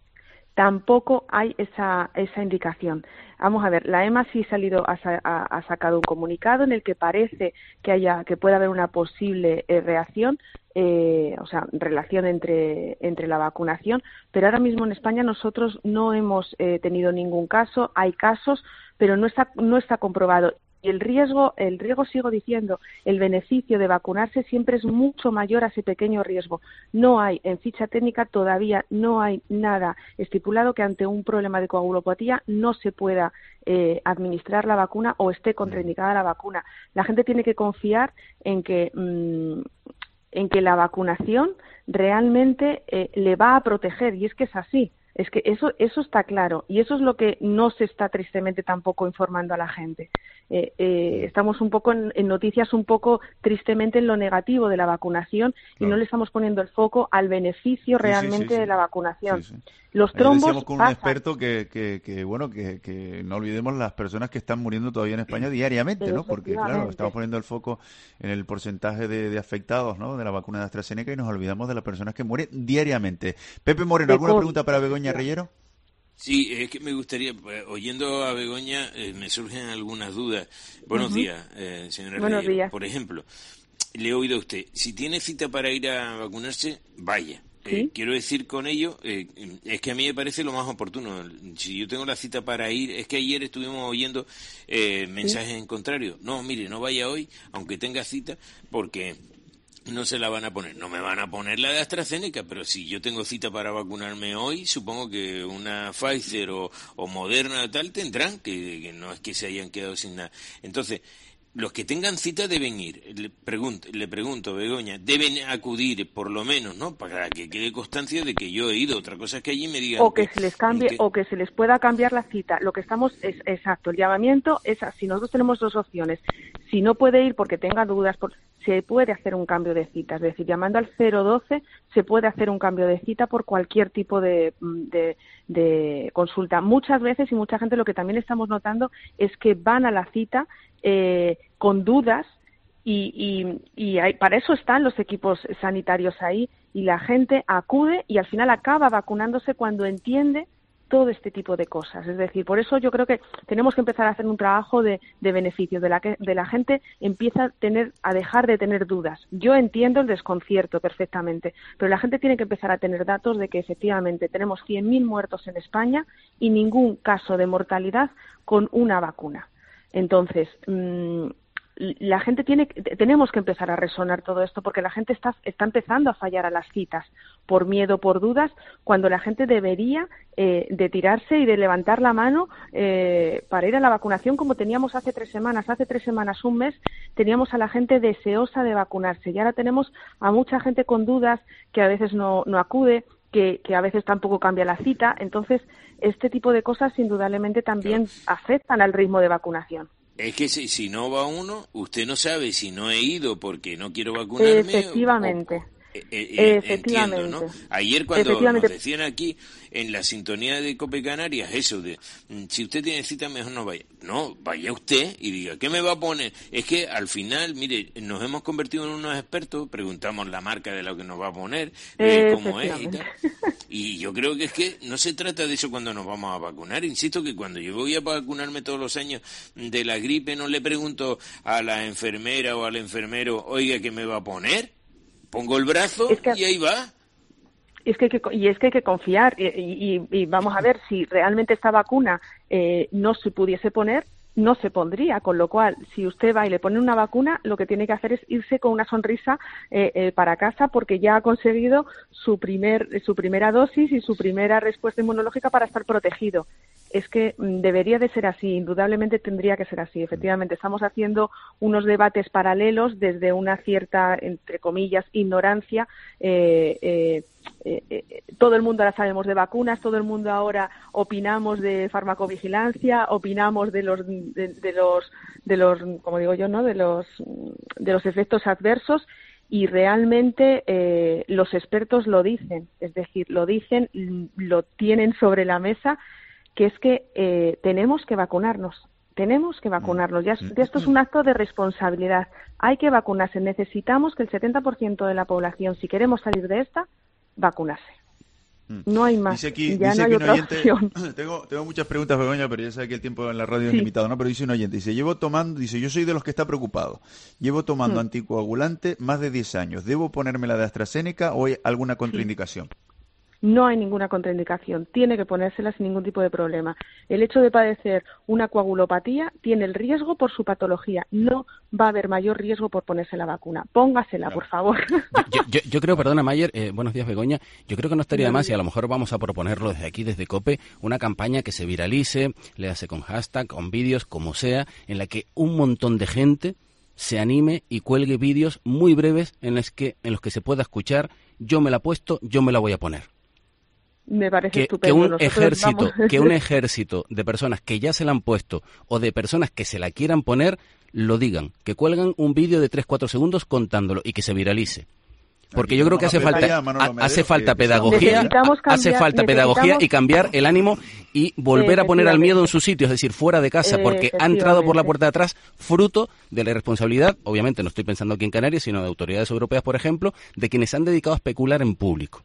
Tampoco hay esa esa indicación. Vamos a ver, la E M A sí ha salido ha, ha, ha sacado un comunicado en el que parece que haya que pueda haber una posible eh, reacción, eh, o sea, relación entre entre la vacunación, pero ahora mismo en España nosotros no hemos eh, tenido ningún caso. Hay casos, pero no está no está comprobado. Y el riesgo, el riesgo sigo diciendo, el beneficio de vacunarse siempre es mucho mayor a ese pequeño riesgo. No hay, en ficha técnica todavía no hay nada estipulado que ante un problema de coagulopatía no se pueda eh, administrar la vacuna o esté contraindicada la vacuna. La gente tiene que confiar en que, mmm, en que la vacunación realmente eh, le va a proteger, y es que es así. Es que eso eso está claro y eso es lo que no se está tristemente tampoco informando a la gente. Eh, eh, estamos un poco en, en noticias un poco tristemente en lo negativo de la vacunación y claro. no le estamos poniendo el foco al beneficio sí, realmente sí, sí, sí. de la vacunación. Sí, sí. Los trombos Ayer decíamos con pasan. un experto que, que, que bueno que, que no olvidemos las personas que están muriendo todavía en España diariamente, ¿no? Porque claro, estamos poniendo el foco en el porcentaje de, de afectados, ¿no? De la vacuna de AstraZeneca y nos olvidamos de las personas que mueren diariamente. Pepe Moreno, ¿alguna pregunta para Begoña Reyero? Sí, es que me gustaría, oyendo a Begoña, eh, me surgen algunas dudas. Buenos uh-huh. días, eh, señora Buenos Reyero. días. Por ejemplo, le he oído a usted, si tiene cita para ir a vacunarse, vaya. ¿Sí? Eh, quiero decir con ello, eh, es que a mí me parece lo más oportuno. Si yo tengo la cita para ir, es que ayer estuvimos oyendo eh, mensajes ¿Sí? en contrario. No, mire, no vaya hoy, aunque tenga cita, porque no se la van a poner. No me van a poner la de AstraZeneca, pero si yo tengo cita para vacunarme hoy, supongo que una Pfizer o, o Moderna o tal tendrán, que, que no es que se hayan quedado sin nada. Entonces, los que tengan cita deben ir. Le pregunto, le pregunto, Begoña, deben acudir por lo menos, ¿no? Para que quede constancia de que yo he ido. Otra cosa es que allí me digan... O que, que se les cambie, que... o que se les pueda cambiar la cita. Lo que estamos, es exacto, el llamamiento es así. Nosotros tenemos dos opciones. Si no puede ir porque tenga dudas, por, se puede hacer un cambio de cita. Es decir, llamando al cero doce se puede hacer un cambio de cita por cualquier tipo de, de, de consulta. Muchas veces, y mucha gente, lo que también estamos notando es que van a la cita Eh, con dudas y, y, y hay, para eso están los equipos sanitarios ahí y la gente acude y al final acaba vacunándose cuando entiende todo este tipo de cosas. Es decir, por eso yo creo que tenemos que empezar a hacer un trabajo de, de beneficios, de la que de la gente empieza a tener, a dejar de tener dudas. Yo entiendo el desconcierto perfectamente, pero la gente tiene que empezar a tener datos de que efectivamente tenemos cien mil muertos en España y ningún caso de mortalidad con una vacuna. Entonces, mmm, la gente tiene, tenemos que empezar a resonar todo esto porque la gente está, está empezando a fallar a las citas por miedo, por dudas, cuando la gente debería eh, de tirarse y de levantar la mano eh, para ir a la vacunación como teníamos hace tres semanas. Hace tres semanas, un mes, teníamos a la gente deseosa de vacunarse y ahora tenemos a mucha gente con dudas que a veces no, no acude, que, que a veces tampoco cambia la cita. Entonces, este tipo de cosas indudablemente también afectan al ritmo de vacunación. Es que si, si no va uno, usted no sabe si no he ido porque no quiero vacunarme. Efectivamente. O, eh, eh, Efectivamente. Entiendo, ¿no? Ayer cuando nos decían aquí en la sintonía de Cope Canarias eso de si usted tiene cita mejor no vaya. No, vaya usted y diga, ¿qué me va a poner? Es que al final, mire, nos hemos convertido en unos expertos, preguntamos la marca de lo que nos va a poner, eh, cómo es y tal. Y yo creo que es que no se trata de eso cuando nos vamos a vacunar. Insisto que cuando yo voy a vacunarme todos los años de la gripe no le pregunto a la enfermera o al enfermero, oiga, ¿qué me va a poner? Pongo el brazo es que, y ahí va. Es que, hay que y es que hay que confiar y, y, y vamos a ver si realmente esta vacuna eh, no se pudiese poner, no se pondría, con lo cual si usted va y le pone una vacuna, lo que tiene que hacer es irse con una sonrisa eh, eh, para casa porque ya ha conseguido su primer su primera dosis y su primera respuesta inmunológica para estar protegido. Es que debería de ser así, indudablemente tendría que ser así. Efectivamente, estamos haciendo unos debates paralelos desde una cierta, entre comillas, ignorancia. Eh, eh, eh, eh, todo el mundo ahora sabemos de vacunas, todo el mundo ahora opinamos de farmacovigilancia, opinamos de los, de, de los, de los, como digo yo, ¿no? De los, de los efectos adversos. Y realmente eh, los expertos lo dicen, es decir, lo dicen, lo tienen sobre la mesa, que es que eh, tenemos que vacunarnos, tenemos que vacunarnos. Ya, ya esto es un acto de responsabilidad. Hay que vacunarse. Necesitamos que el setenta por ciento de la población, si queremos salir de esta, vacunarse. No hay más. Dice aquí, ya dice no hay aquí otra oyente, opción. Tengo, tengo muchas preguntas, Begoña, pero ya sabe que el tiempo en la radio es sí. limitado, ¿no? Pero dice un oyente, dice, llevo tomando, dice, yo soy de los que está preocupado. Llevo tomando hmm. anticoagulante más de diez años. ¿Debo ponerme la de AstraZeneca o hay alguna contraindicación? Sí. No hay ninguna contraindicación, tiene que ponérsela sin ningún tipo de problema. El hecho de padecer una coagulopatía tiene el riesgo por su patología, no va a haber mayor riesgo por ponerse la vacuna. Póngasela, claro. por favor. Yo, yo, yo creo, perdona Mayer, eh, buenos días Begoña, yo creo que no estaría de más y a lo mejor vamos a proponerlo desde aquí, desde COPE, una campaña que se viralice, le hace con hashtag, con vídeos, como sea, en la que un montón de gente se anime y cuelgue vídeos muy breves en los que, en los que se pueda escuchar, yo me la he puesto, yo me la voy a poner. Me parece que, estupendo. Que un, Nosotros ejército, vamos... que un ejército de personas que ya se la han puesto o de personas que se la quieran poner, lo digan. Que cuelgan un vídeo de tres cuatro segundos contándolo y que se viralice. Porque yo creo que hace falta hace falta pedagogía, hace falta pedagogía y cambiar el ánimo y volver a poner al miedo en su sitio, es decir, fuera de casa, porque ha entrado por la puerta de atrás fruto de la irresponsabilidad, obviamente no estoy pensando aquí en Canarias, sino de autoridades europeas, por ejemplo, de quienes se han dedicado a especular en público.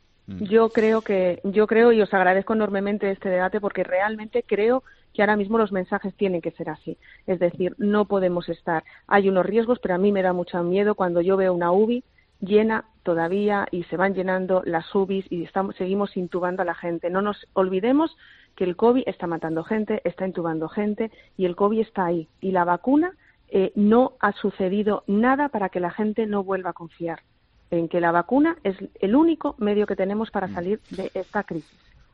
Yo creo que, yo creo y os agradezco enormemente este debate porque realmente creo que ahora mismo los mensajes tienen que ser así. Es decir, no podemos estar. Hay unos riesgos, pero a mí me da mucho miedo cuando yo veo una U B I llena todavía y se van llenando las U B Is y estamos, seguimos intubando a la gente. No nos olvidemos que el COVID está matando gente, está intubando gente y el COVID está ahí. Y la vacuna eh, no ha sucedido nada para que la gente no vuelva a confiar en que la vacuna es el único medio que tenemos para salir de esta crisis.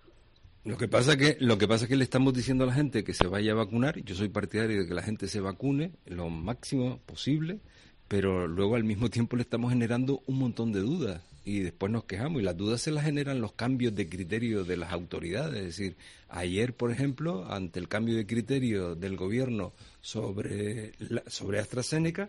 Lo que pasa que lo que pasa es que le estamos diciendo a la gente que se vaya a vacunar. Yo soy partidario de que la gente se vacune lo máximo posible, pero luego al mismo tiempo le estamos generando un montón de dudas y después nos quejamos y las dudas se las generan los cambios de criterio de las autoridades. Es decir, ayer, por ejemplo, ante el cambio de criterio del gobierno sobre la, sobre AstraZeneca,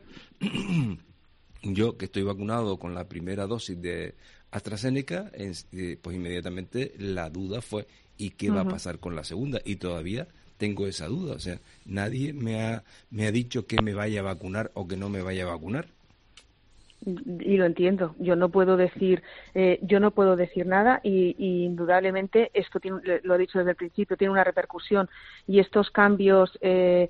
yo que estoy vacunado con la primera dosis de AstraZeneca, pues inmediatamente la duda fue ¿y qué uh-huh. va a pasar con la segunda? Y todavía tengo esa duda, o sea, nadie me ha me ha dicho que me vaya a vacunar o que no me vaya a vacunar. Y lo entiendo. Yo no puedo decir, eh, yo no puedo decir nada y, y indudablemente esto tiene, lo he dicho desde el principio, tiene una repercusión y estos cambios eh,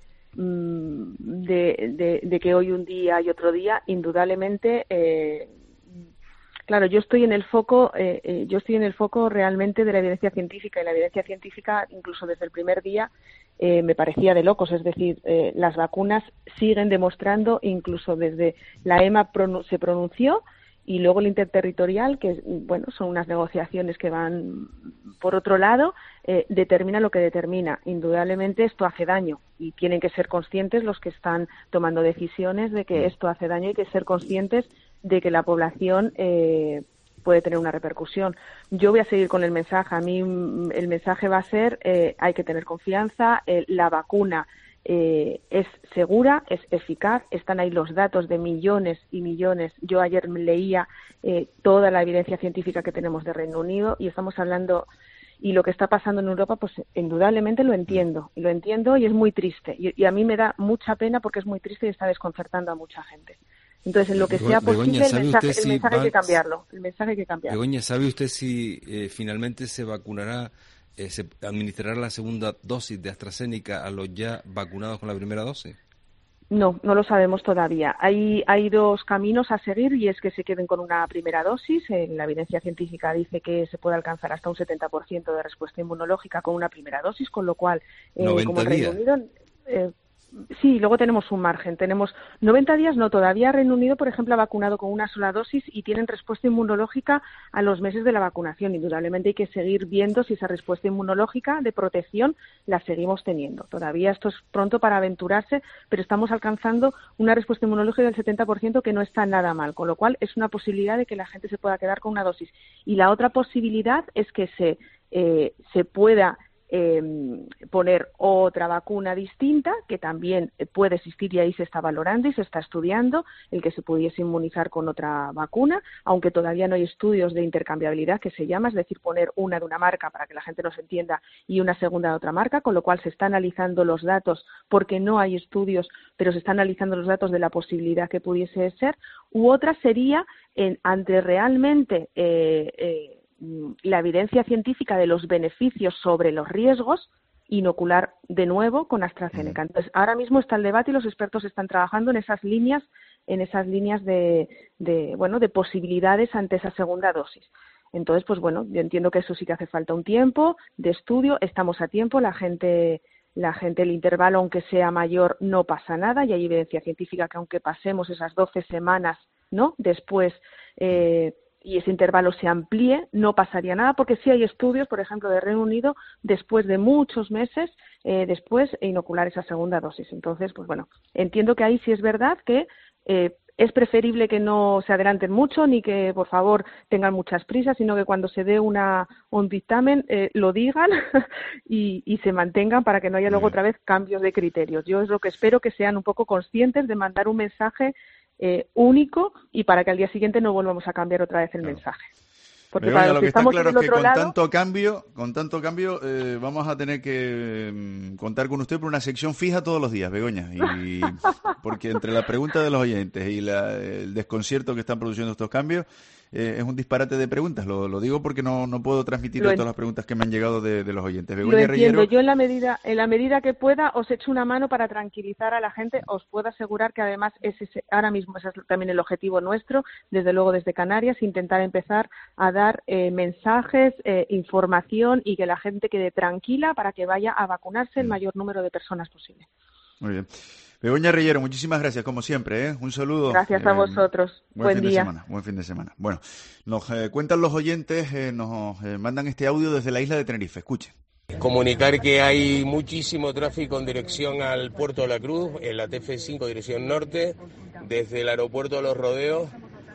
de, de, de que hoy un día y otro día, indudablemente, eh, claro, yo estoy en el foco, eh, eh, yo estoy en el foco realmente de la evidencia científica y la evidencia científica, incluso desde el primer día, eh, me parecía de locos. Es decir, eh, las vacunas siguen demostrando, incluso desde la E M A pronun- se pronunció y luego el interterritorial, que bueno, son unas negociaciones que van por otro lado, eh, determina lo que determina. Indudablemente esto hace daño y tienen que ser conscientes los que están tomando decisiones de que esto hace daño y que ser conscientes de que la población eh, puede tener una repercusión. Yo voy a seguir con el mensaje. A mí el mensaje va a ser eh, hay que tener confianza, eh, la vacuna Eh, es segura, es eficaz, están ahí los datos de millones y millones. Yo ayer leía eh, toda la evidencia científica que tenemos de Reino Unido y estamos hablando, y lo que está pasando en Europa, pues indudablemente lo entiendo, lo entiendo y es muy triste. Y, y a mí me da mucha pena porque es muy triste y está desconcertando a mucha gente. Entonces, en lo que sea posible, Begoña, el mensaje, si el mensaje va... hay que cambiarlo. El mensaje hay que cambiarlo. Begoña, ¿sabe usted si eh, finalmente se vacunará, eh, se administrará la segunda dosis de AstraZeneca a los ya vacunados con la primera dosis? No, no lo sabemos todavía. Hay, hay dos caminos a seguir y es que se queden con una primera dosis. En la evidencia científica dice que se puede alcanzar hasta un setenta por ciento de respuesta inmunológica con una primera dosis, con lo cual, eh, como el Reino Unido... Eh, Sí, luego tenemos un margen. Tenemos noventa días, no, todavía Reino Unido, por ejemplo, ha vacunado con una sola dosis y tienen respuesta inmunológica a los meses de la vacunación. Indudablemente hay que seguir viendo si esa respuesta inmunológica de protección la seguimos teniendo. Todavía esto es pronto para aventurarse, pero estamos alcanzando una respuesta inmunológica del setenta por ciento que no está nada mal, con lo cual es una posibilidad de que la gente se pueda quedar con una dosis. Y la otra posibilidad es que se, eh, se pueda Eh, poner otra vacuna distinta que también puede existir y ahí se está valorando y se está estudiando el que se pudiese inmunizar con otra vacuna, aunque todavía no hay estudios de intercambiabilidad que se llama, es decir, poner una de una marca para que la gente nos entienda y una segunda de otra marca, con lo cual se están analizando los datos porque no hay estudios, pero se están analizando los datos de la posibilidad que pudiese ser, u otra sería en, ante realmente eh, eh, la evidencia científica de los beneficios sobre los riesgos, inocular de nuevo con AstraZeneca. Entonces, ahora mismo está el debate y los expertos están trabajando en esas líneas, en esas líneas de, de bueno, de posibilidades ante esa segunda dosis. Entonces, pues bueno, yo entiendo que eso sí que hace falta un tiempo de estudio, estamos a tiempo, la gente, la gente, el intervalo, aunque sea mayor, no pasa nada, y hay evidencia científica que aunque pasemos esas doce semanas, ¿no?, después, eh, y ese intervalo se amplíe, no pasaría nada, porque sí hay estudios, por ejemplo, de Reino Unido, después de muchos meses, eh, después inocular esa segunda dosis. Entonces, pues bueno, entiendo que ahí sí es verdad que eh, es preferible que no se adelanten mucho, ni que, por favor, tengan muchas prisas, sino que cuando se dé una, un dictamen eh, lo digan y, y se mantengan para que no haya luego otra vez cambios de criterios. Yo es lo que espero, que sean un poco conscientes de mandar un mensaje Eh, único y para que al día siguiente no volvamos a cambiar otra vez el claro. mensaje. Porque Begoña, para los lo que, que está estamos claro es que con lado, tanto cambio, con tanto cambio, eh, vamos a tener que eh, contar con usted por una sección fija todos los días, Begoña, y porque entre la pregunta de los oyentes y la, el desconcierto que están produciendo estos cambios, eh, es un disparate de preguntas. Lo, lo digo porque no, no puedo transmitir todas las preguntas que me han llegado de, de los oyentes. Begoña lo entiendo. Reyero, yo en la medida en la medida que pueda os echo una mano para tranquilizar a la gente. Os puedo asegurar que además ese, ahora mismo ese es también el objetivo nuestro, desde luego desde Canarias, intentar empezar a dar eh, mensajes, eh, información y que la gente quede tranquila para que vaya a vacunarse el mayor número de personas posible. Muy bien. Begoña Reyero, muchísimas gracias, como siempre, ¿eh? Un saludo. Gracias a eh, vosotros. Buen, buen fin día. De semana, buen fin de semana. Bueno, nos eh, cuentan los oyentes, eh, nos eh, mandan este audio desde la isla de Tenerife. Escuchen. Comunicar que hay muchísimo tráfico en dirección al Puerto de la Cruz, en la T F cinco dirección norte, desde el aeropuerto de Los Rodeos.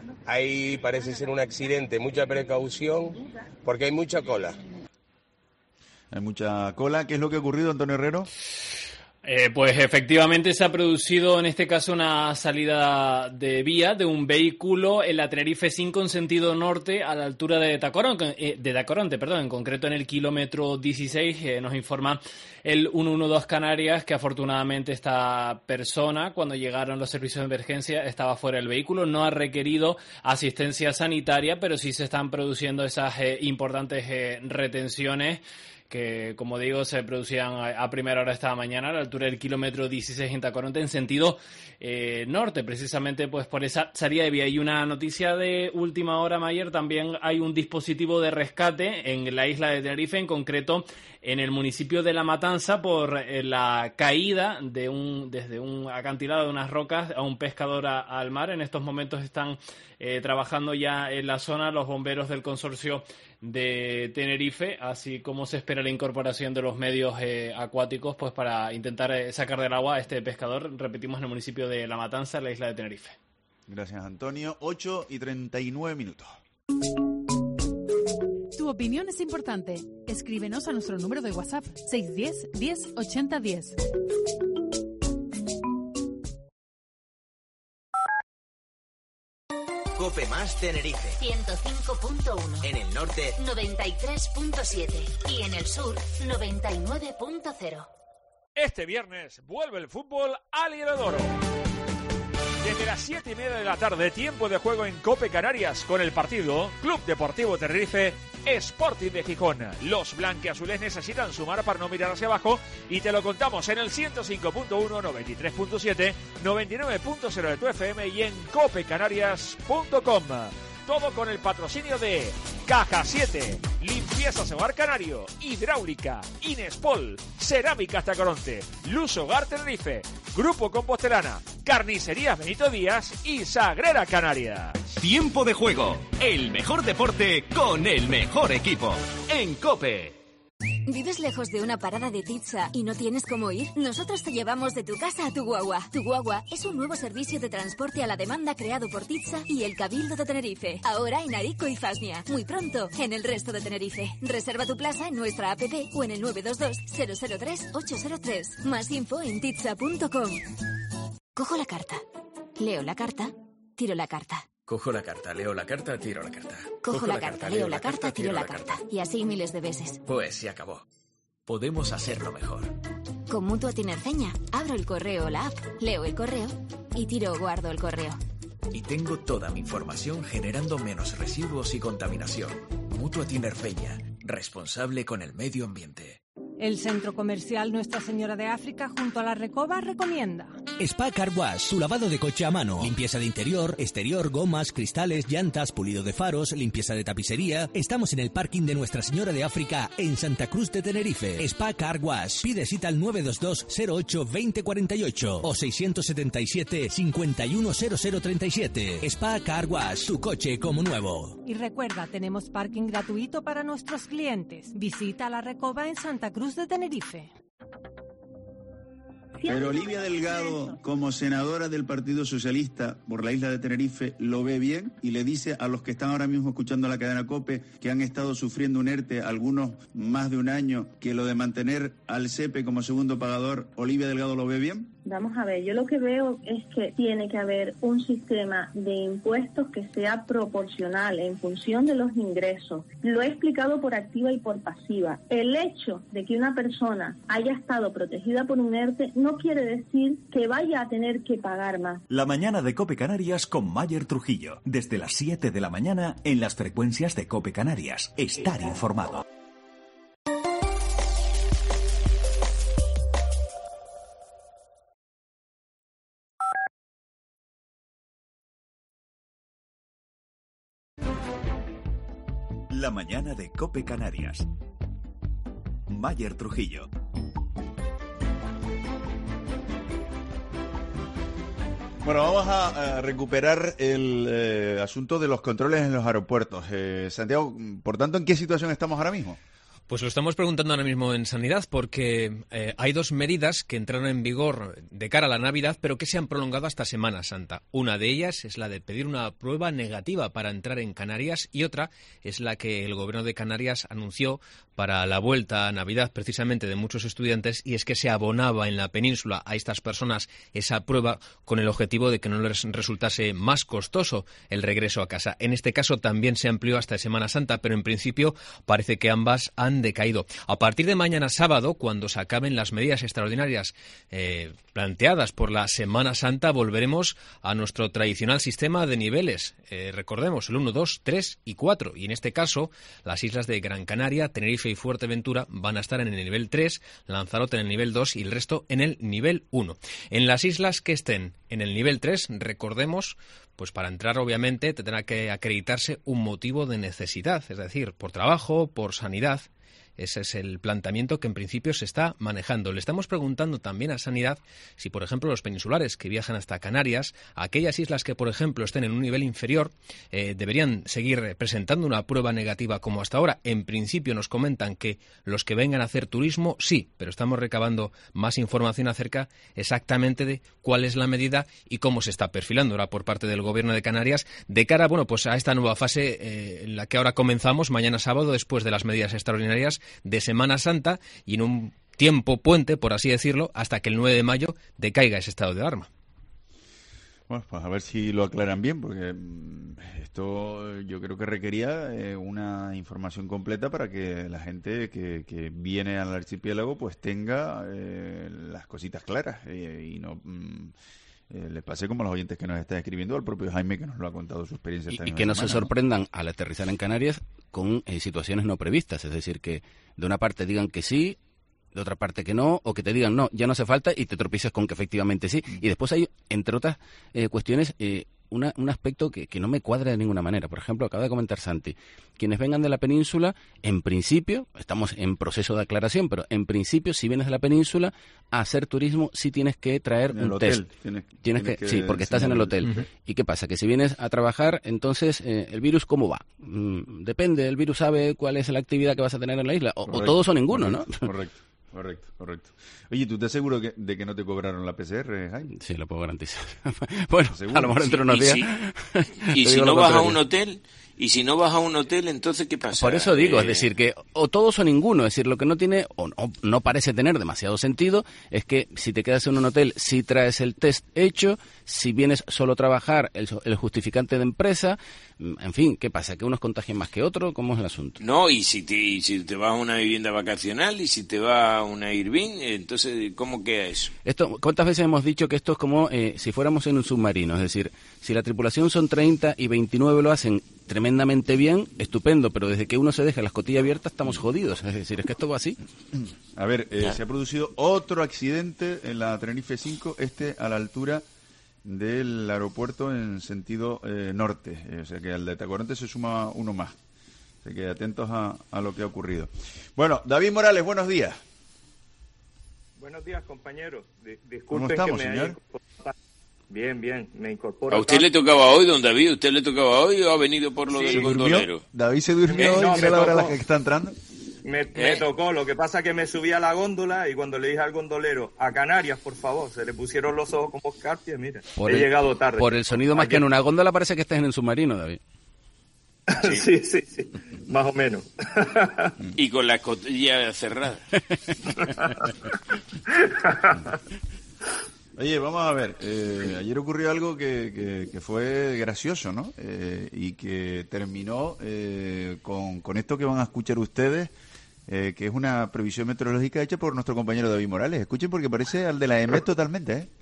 Ahí parece ser un accidente, mucha precaución, porque hay mucha cola. Hay mucha cola. ¿Qué es lo que ha ocurrido, Antonio Herrero? Eh, pues efectivamente se ha producido en este caso una salida de vía de un vehículo en la Tenerife cinco en sentido norte a la altura de Tacoronte, eh, de Tacoronte, perdón, en concreto en el kilómetro dieciséis. Eh, nos informa el ciento doce Canarias que afortunadamente esta persona, cuando llegaron los servicios de emergencia, estaba fuera del vehículo, no ha requerido asistencia sanitaria, pero sí se están produciendo esas eh, importantes eh, retenciones que, como digo, se producían a primera hora esta mañana a la altura del kilómetro dieciséis en Tacoronte en sentido eh, norte, precisamente pues por esa salida de vía. Y una noticia de última hora, Mayer, también hay un dispositivo de rescate en la isla de Tenerife, en concreto en el municipio de La Matanza, por eh, la caída de un desde un acantilado de unas rocas a un pescador a, al mar. En estos momentos están eh, trabajando ya en la zona los bomberos del consorcio de Tenerife, así como se espera la incorporación de los medios eh, acuáticos pues para intentar eh, sacar del agua a este pescador, repetimos, en el municipio de La Matanza, en la isla de Tenerife. Gracias, Antonio. ocho y treinta y nueve minutos. Tu opinión es importante. Escríbenos a nuestro número de WhatsApp seis uno cero, diez, ochenta, diez. Cope Más Tenerife ciento cinco punto uno. En el norte noventa y tres punto siete. Y en el sur noventa y nueve punto cero. Este viernes vuelve el fútbol al Heliodoro. Desde las siete y media de la tarde, tiempo de juego en Cope Canarias con el partido Club Deportivo Tenerife Sporting de Gijón. Los blanquiazules necesitan sumar para no mirar hacia abajo y te lo contamos en el ciento cinco punto uno, noventa y tres punto siete, noventa y nueve punto cero de tu F M y en cope canarias punto com. Todo con el patrocinio de Caja siete, Limpiezas Hogar Canario, Hidráulica, Inespol, Cerámicas Tacoronte, Luz Hogar Tenerife, Grupo Compostelana, Carnicerías Benito Díaz y Sagrera Canarias. Tiempo de juego, el mejor deporte con el mejor equipo. En COPE. ¿Vives lejos de una parada de pizza y no tienes cómo ir? Nosotros te llevamos de tu casa a tu guagua. Tu guagua es un nuevo servicio de transporte a la demanda creado por Pizza y el Cabildo de Tenerife. Ahora en Arico y Fasnia. Muy pronto en el resto de Tenerife. Reserva tu plaza en nuestra app o en el nueve dos dos, cero cero tres, ocho cero tres. Más info en pizza punto com. Cojo la carta. Leo la carta. Tiro la carta. Cojo la carta, leo la carta, tiro la carta. Cojo, Cojo la, la carta, carta, leo la carta, tiro la carta. carta. Y así miles de veces. Pues se acabó. Podemos hacerlo mejor. Con Mutua Tinerfeña, abro el correo o la app, leo el correo y tiro o guardo el correo. Y tengo toda mi información generando menos residuos y contaminación. Mutua Tinerfeña, responsable con el medio ambiente. El centro comercial Nuestra Señora de África junto a la Recoba recomienda. Spa Car Wash, su lavado de coche a mano, limpieza de interior, exterior, gomas, cristales, llantas, pulido de faros, limpieza de tapicería. Estamos en el parking de Nuestra Señora de África en Santa Cruz de Tenerife. Spa Car Wash. Pide cita al nueve dos dos, cero ocho, veinte cuarenta y ocho o seiscientos setenta y siete, cincuenta y uno, cero cero treinta y siete. Spa Car Wash, tu coche como nuevo. Y recuerda, tenemos parking gratuito para nuestros clientes. Visita la Recoba en Santa Cruz de Tenerife. Pero Olivia Delgado, como senadora del Partido Socialista por la isla de Tenerife, lo ve bien y le dice a los que están ahora mismo escuchando la cadena COPE, que han estado sufriendo un ERTE, algunos más de un año, que lo de mantener al SEPE como segundo pagador, ¿Olivia Delgado lo ve bien? Vamos a ver, yo lo que veo es que tiene que haber un sistema de impuestos que sea proporcional en función de los ingresos. Lo he explicado por activa y por pasiva. El hecho de que una persona haya estado protegida por un ERTE no quiere decir que vaya a tener que pagar más. La mañana de COPE Canarias con Mayer Trujillo. Desde las siete de la mañana en las frecuencias de COPE Canarias. Estar informado. La mañana de COPE Canarias. Mayer Trujillo. Bueno, vamos a, a recuperar el eh, asunto de los controles en los aeropuertos. Eh, Santiago, por tanto, ¿en qué situación estamos ahora mismo? Pues lo estamos preguntando ahora mismo en Sanidad porque eh, hay dos medidas que entraron en vigor de cara a la Navidad pero que se han prolongado hasta Semana Santa. Una de ellas es la de pedir una prueba negativa para entrar en Canarias y otra es la que el Gobierno de Canarias anunció para la vuelta a Navidad precisamente de muchos estudiantes, y es que se abonaba en la península a estas personas esa prueba con el objetivo de que no les resultase más costoso el regreso a casa. En este caso también se amplió hasta Semana Santa, pero en principio parece que ambas han decaído. A partir de mañana sábado, cuando se acaben las medidas extraordinarias eh, planteadas por la Semana Santa, volveremos a nuestro tradicional sistema de niveles. Eh, recordemos, el uno, dos, tres y cuatro. Y en este caso, las islas de Gran Canaria, Tenerife y Fuerteventura van a estar en el nivel tres, Lanzarote en el nivel dos y el resto en el nivel uno. En las islas que estén en el nivel tres, recordemos, pues para entrar obviamente tendrá que acreditarse un motivo de necesidad, es decir, por trabajo, por sanidad. Ese es el planteamiento que en principio se está manejando. Le estamos preguntando también a Sanidad si, por ejemplo, los peninsulares que viajan hasta Canarias, aquellas islas que, por ejemplo, estén en un nivel inferior, eh, deberían seguir presentando una prueba negativa como hasta ahora. En principio nos comentan que los que vengan a hacer turismo, sí, pero estamos recabando más información acerca exactamente de cuál es la medida y cómo se está perfilando ahora por parte del Gobierno de Canarias de cara, bueno, pues a esta nueva fase eh, en la que ahora comenzamos mañana sábado después de las medidas extraordinarias de Semana Santa y en un tiempo puente, por así decirlo, hasta que el nueve de mayo decaiga ese estado de alarma. Bueno, pues a ver si lo aclaran bien, porque esto yo creo que requería eh, una información completa para que la gente que, que viene al archipiélago pues tenga eh, las cositas claras eh, y no... Mm, Eh, les pase como a los oyentes que nos están escribiendo, al propio Jaime que nos lo ha contado su experiencia. Y, y que no semana, se sorprendan, ¿no?, al aterrizar en Canarias con eh, situaciones no previstas, es decir, que de una parte digan que sí, de otra parte que no, o que te digan no, ya no hace falta y te tropieces con que efectivamente sí. Y después hay, entre otras eh, cuestiones, eh, una, un aspecto que, que no me cuadra de ninguna manera. Por ejemplo, acaba de comentar Santi, quienes vengan de la península, en principio, estamos en proceso de aclaración, pero en principio, si vienes de la península, a hacer turismo sí tienes que traer un hotel. test. Tienes, tienes, tienes que, que sí, porque estás en el hotel. Uh-huh. ¿Y qué pasa? Que si vienes a trabajar, entonces, eh, ¿el virus cómo va? Mm, depende, el virus sabe cuál es la actividad que vas a tener en la isla, o, o todos o ninguno, correcto, ¿no? Correcto. Correcto, correcto. Oye, ¿tú te aseguras que, de que no te cobraron la P C R, Jaime? Sí, lo puedo garantizar. Bueno, ¿seguro? A lo mejor entre unos y días... Si, y si no vas a un hotel... Y si no vas a un hotel, entonces, ¿qué pasa? Por eso digo, eh... es decir, que o todos o ninguno. Es decir, lo que no tiene, o no, no parece tener demasiado sentido, es que si te quedas en un hotel, si traes el test hecho, si vienes solo a trabajar, el, el justificante de empresa, en fin, ¿qué pasa? ¿Que unos contagian más que otros? ¿Cómo es el asunto? No, y si te, y si te vas a una vivienda vacacional, y si te vas a una Airbnb, entonces, ¿cómo queda eso? Esto, ¿cuántas veces hemos dicho que esto es como eh, si fuéramos en un submarino? Es decir, si la tripulación son treinta y veintinueve lo hacen tremendamente bien, estupendo, pero desde que uno se deja la escotilla abierta estamos jodidos. Es decir, es que esto va así. A ver, eh, se ha producido otro accidente en la Tenerife cinco, este a la altura del aeropuerto en sentido eh, norte. Eh, o sea que al de Tacoronte se suma uno más. Así que atentos a, a lo que ha ocurrido. Bueno, David Morales, buenos días. Buenos días, compañeros. Disculpen ¿Cómo estamos, que me señor? haya... Bien, bien, me incorporo. ¿A usted acá. le tocaba hoy, don David? ¿Usted le tocaba hoy o ha venido por lo Sí, del ¿Durmió? gondolero? David se durmió Eh, hoy, no, mira me la hora a la tocó. que está entrando. Me, me ¿Eh? tocó, lo que pasa es que me subí a la góndola y cuando le dije al gondolero, a Canarias, por favor, se le pusieron los ojos como escarpias, mira, Por he el, llegado tarde. Por el sonido más Ayer- que en una góndola parece que estás en el submarino, David. sí, sí, sí, más o menos. Y con la escotilla cerrada. Oye, vamos a ver, eh, ayer ocurrió algo que, que, que fue gracioso, ¿no? Eh, y que terminó eh, con, con esto que van a escuchar ustedes, eh, que es una previsión meteorológica hecha por nuestro compañero David Morales. Escuchen porque parece al de la E M E totalmente, ¿eh?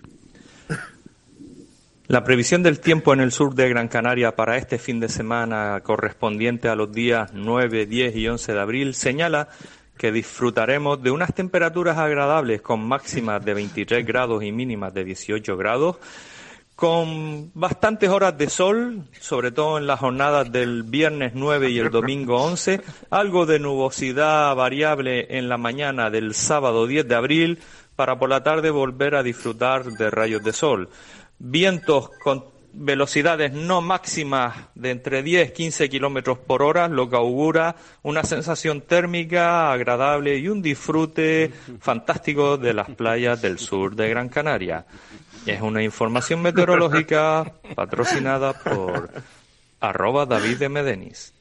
La previsión del tiempo en el sur de Gran Canaria para este fin de semana correspondiente a los días nueve, diez y once de abril señala que disfrutaremos de unas temperaturas agradables con máximas de veintitrés grados y mínimas de dieciocho grados, con bastantes horas de sol, sobre todo en las jornadas del viernes nueve y el domingo once, algo de nubosidad variable en la mañana del sábado diez de abril, para por la tarde volver a disfrutar de rayos de sol. Vientos con velocidades no máximas de entre diez y quince kilómetros por hora, lo que augura una sensación térmica agradable y un disfrute fantástico de las playas del sur de Gran Canaria. Es una información meteorológica patrocinada por arroba David de Medenis.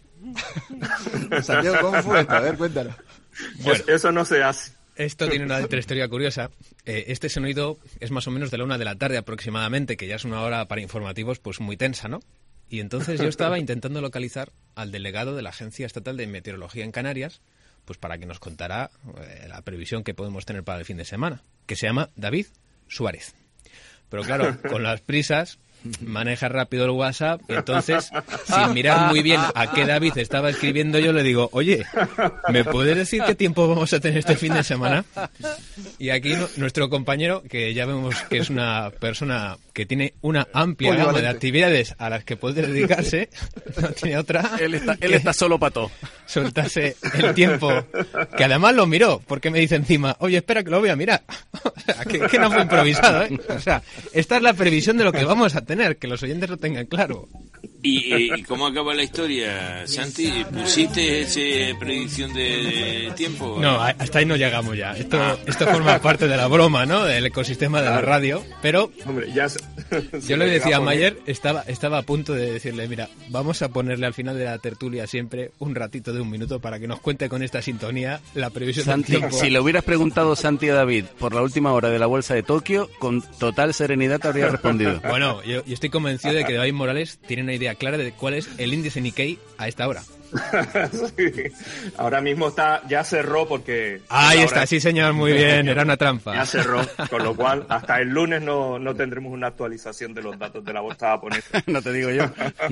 Santiago, ¿cómo fue esto? A ver, cuéntalo. Bueno, eso no se hace. Esto tiene una historia curiosa. Eh, este sonido es más o menos de la una de la tarde aproximadamente, que ya es una hora para informativos pues muy tensa, ¿no? Y entonces yo estaba intentando localizar al delegado de la Agencia Estatal de Meteorología en Canarias, pues para que nos contara eh, la previsión que podemos tener para el fin de semana, que se llama David Suárez. Pero claro, con las prisas maneja rápido el WhatsApp y entonces, sin mirar muy bien a qué David estaba escribiendo, yo le digo, oye, ¿me puedes decir qué tiempo vamos a tener este fin de semana? Y aquí no, nuestro compañero, que ya vemos que es una persona que tiene una amplia gama de actividades a las que puede dedicarse, no tiene otra. Él está, él está solo para todo. Soltarse el tiempo, que además lo miró, porque me dice encima, oye, espera que lo voy a mirar. O sea, que, que no fue improvisado, ¿eh? O sea, esta es la previsión de lo que vamos a tener, que los oyentes lo tengan claro. ¿Y, y cómo acaba la historia, Santi? ¿Pusiste esa predicción de tiempo? No, hasta ahí no llegamos ya. Esto, ah. esto forma parte de la broma, ¿no? Del ecosistema de la radio. Pero hombre, ya se, yo le decía a Mayer, estaba, estaba a punto de decirle, mira, vamos a ponerle al final de la tertulia siempre un ratito de un minuto para que nos cuente con esta sintonía la previsión Santi, del tiempo. Si le hubieras preguntado, Santi, a David por la última hora de la bolsa de Tokio, con total serenidad te habría respondido. Bueno, yo, yo estoy convencido de que David Morales tiene una idea clara de cuál es el índice Nikkei a esta hora. Sí. Ahora mismo está ya cerró porque... Ahí está, hora... sí señor, muy bien, era una trampa. Ya cerró, con lo cual hasta el lunes no, no tendremos una actualización de los datos de la bolsa japonesa. No te digo yo.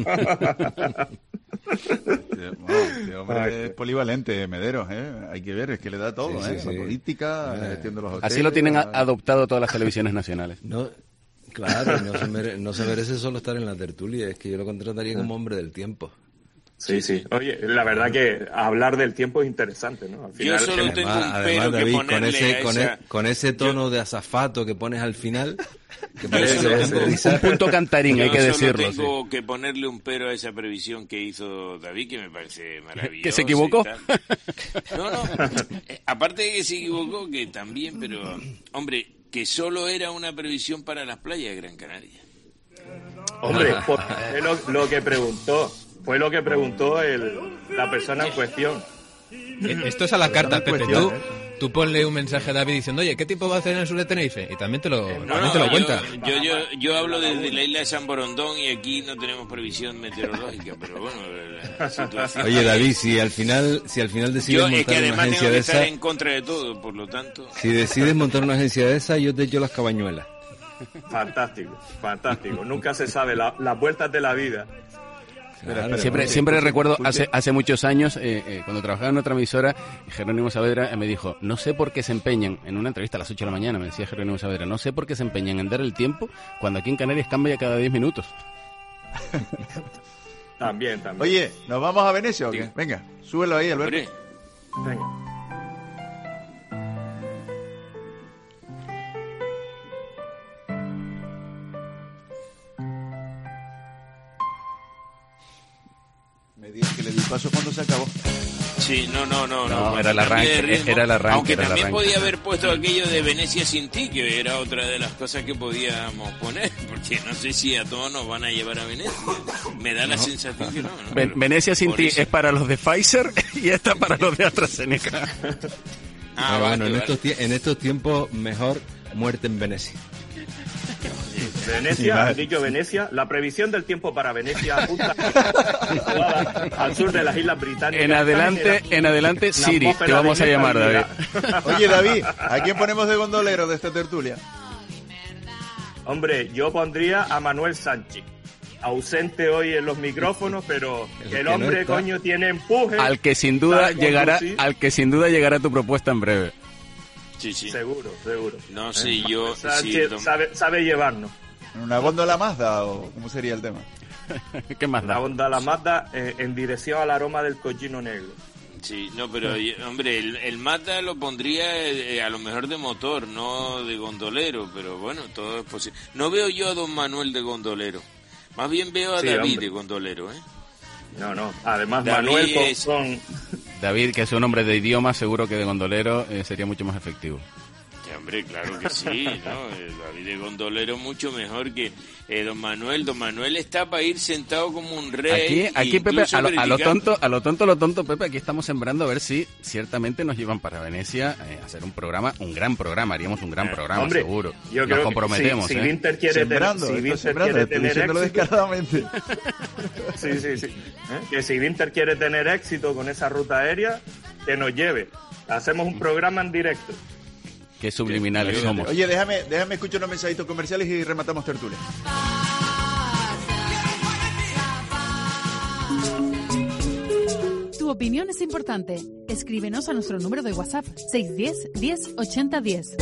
Wow, hombre es polivalente, Mederos, ¿eh? Hay que ver, es que le da todo, sí, ¿eh? Sí, la sí. política, la gestión de los hoteles... Así lo tienen a... adoptado todas las televisiones nacionales. No... Claro, no se, mere, no se merece solo estar en la tertulia, es que yo lo contrataría como hombre del tiempo. Sí, sí. Oye, la verdad que hablar del tiempo es interesante, ¿no? Al final, yo solo además, tengo un pero además, David, que con ese, esa... con, e, con ese tono yo... de azafato que pones al final, que parece que vas a improvisar. Un punto cantarín, yo hay que decirlo. Yo tengo sí. que ponerle un pero a esa previsión que hizo David, que me parece maravilloso. ¿Que se equivocó? No, no. Aparte de que se equivocó, que también, pero, hombre, que solo era una previsión para las playas de Gran Canaria. Hombre, fue lo, lo que preguntó, fue lo que preguntó el, la persona en cuestión. Esto es a la carta, Pepe. Tú, tú ponle un mensaje a David diciendo, oye, ¿qué tiempo va a hacer en el sur de Tenerife? Y también te lo, no, también no, te lo yo, cuenta. Yo, yo, yo hablo desde la isla de San Borondón y aquí no tenemos previsión meteorológica, pero bueno, la situación... Oye, David, si al final, si al final decides yo, montar es que una agencia tengo que de estar esa... en contra de todo, por lo tanto... Si decides montar una agencia de esa, yo te echo las cabañuelas. Fantástico, fantástico. Nunca se sabe la, las vueltas de la vida. Espera, espera, siempre siempre escuche, recuerdo escuche. hace hace muchos años eh, eh, cuando trabajaba en otra emisora, Jerónimo Saavedra me dijo, no sé por qué se empeñan en una entrevista a las ocho de la mañana, me decía Jerónimo Saavedra, no sé por qué se empeñan en dar el tiempo cuando aquí en Canarias cambia cada diez minutos. También, también. Oye, ¿nos vamos a Venecia o qué? Sí. Venga, súbelo ahí, Alberto. Venga. Me dijo que le di paso cuando se acabó. Sí, no, no, no. No, no era el arranque, ritmo, era el arranque. Aunque era también el arranque. podía haber puesto aquello de Venecia sin ti, que era otra de las cosas que podíamos poner, porque no sé si a todos nos van a llevar a Venecia. Me da la no. sensación que no. ¿no? Ven, Venecia sin Por ti eso. Es para los de Pfizer y esta para los de AstraZeneca. Ah, no, bueno, vale, en, vale. Estos en estos tiempos mejor muerte en Venecia. Venecia, han dicho Venecia, la previsión del tiempo para Venecia apunta al sur de las Islas Británicas. En adelante, en adelante, Siri, te vamos a llamar, David. Oye, David, ¿a quién ponemos de gondolero de esta tertulia? Hombre, yo pondría a Manuel Sánchez. Ausente hoy en los micrófonos, pero el, el hombre, no coño, tiene empuje. Al que sin duda llegará, al que sin duda llegará tu propuesta en breve. Sí, sí. Seguro, seguro. No, sí, eh, yo... Sánchez sí, sabe, sabe llevarnos. ¿Una góndola Mazda o cómo sería el tema? ¿Qué más da? Una góndola Mazda eh, en dirección al aroma del cochino negro. Sí, no, pero hombre, el, el Mazda lo pondría eh, a lo mejor de motor, no de gondolero, pero bueno, todo es posible. No veo yo a don Manuel de gondolero. Más bien veo a Sí, David hombre. de gondolero, ¿eh? No, no. Además, David Manuel con, es- con- David, que es un hombre de idioma, seguro que de gondolero eh, sería mucho más efectivo. Sí, hombre, claro que sí, ¿no? Eh, David de gondolero mucho mejor que eh, don Manuel. Don Manuel está para ir sentado como un rey. Aquí, aquí Pepe, incluso a lo, a lo criticando- tonto, a lo tonto, lo tonto, Pepe, aquí estamos sembrando a ver si ciertamente nos llevan para Venecia eh, a hacer un programa, un gran programa, haríamos un gran programa, Hombre, seguro. yo Nos creo que comprometemos, si, ¿eh? si Vinter quiere Sembrando, tener, si esto Vinter sembrando, quiere estoy tener diciéndolo éxito, descaradamente. sí, sí, sí. ¿Eh? Que si Vinter quiere tener éxito con esa ruta aérea, que nos lleve. Hacemos un programa en directo. Qué subliminales Oye, somos. Oye, déjame, déjame escuchar unos mensajitos comerciales y rematamos tertulia. Tu opinión es importante. Escríbenos a nuestro número de WhatsApp seis uno cero, diez, ochenta, diez.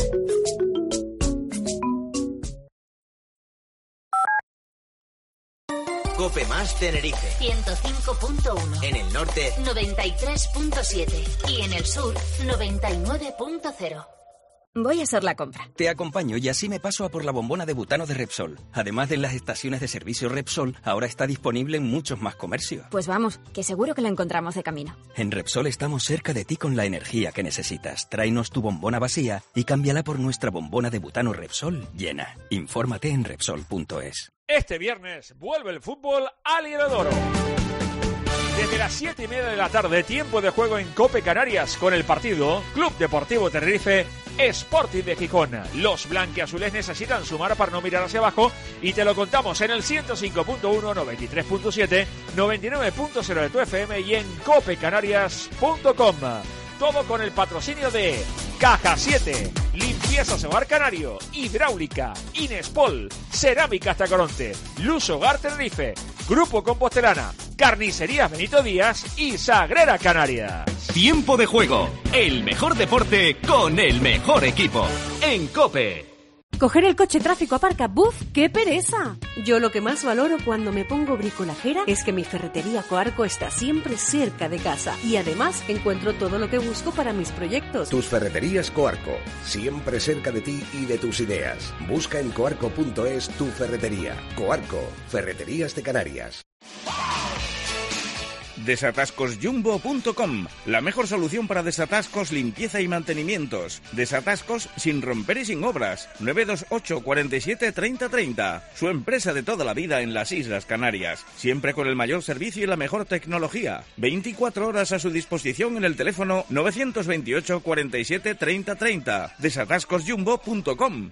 Cope Más Tenerife. ciento cinco punto uno. En el norte, noventa y tres punto siete. Y en el sur, noventa y nueve punto cero. Voy a hacer la compra. Te acompaño y así me paso a por la bombona de butano de Repsol. Además de en las estaciones de servicio Repsol, ahora está disponible en muchos más comercios. Pues vamos, que seguro que la encontramos de camino. En Repsol estamos cerca de ti con la energía que necesitas. Tráenos tu bombona vacía y cámbiala por nuestra bombona de butano Repsol llena. Infórmate en Repsol punto es. Este viernes vuelve el fútbol al Heliodoro. Desde las siete y media de la tarde, tiempo de juego en Cope Canarias con el partido Club Deportivo Tenerife Sporting de Gijón. Los blanquiazules necesitan sumar para no mirar hacia abajo y te lo contamos en el ciento cinco punto uno, noventa y tres punto siete, noventa y nueve punto cero de tu F M y en cope canarias punto com. Todo con el patrocinio de Caja siete, Limpiezas Hogar Canario, Hidráulica, Inespol, Cerámicas Tacoronte, Luz Hogar Tenerife, Grupo Compostelana, Carnicerías Benito Díaz y Sagrera Canarias. Tiempo de juego, el mejor deporte con el mejor equipo. En COPE. Coger el coche tráfico aparca, ¡buf! ¡Qué pereza! Yo lo que más valoro cuando me pongo bricolajera es que mi ferretería Coarco está siempre cerca de casa y además encuentro todo lo que busco para mis proyectos. Tus ferreterías Coarco, siempre cerca de ti y de tus ideas. Busca en coarco punto es tu ferretería. Coarco, Ferreterías de Canarias. Desatascos Jumbo punto com, la mejor solución para desatascos, limpieza y mantenimientos. Desatascos sin romper y sin obras. nueve dos ocho, cuarenta y siete, treinta, treinta. Su empresa de toda la vida en las Islas Canarias. Siempre con el mayor servicio y la mejor tecnología. veinticuatro horas a su disposición en el teléfono nueve dos ocho, cuarenta y siete, treinta, treinta. Desatascos Jumbo punto com.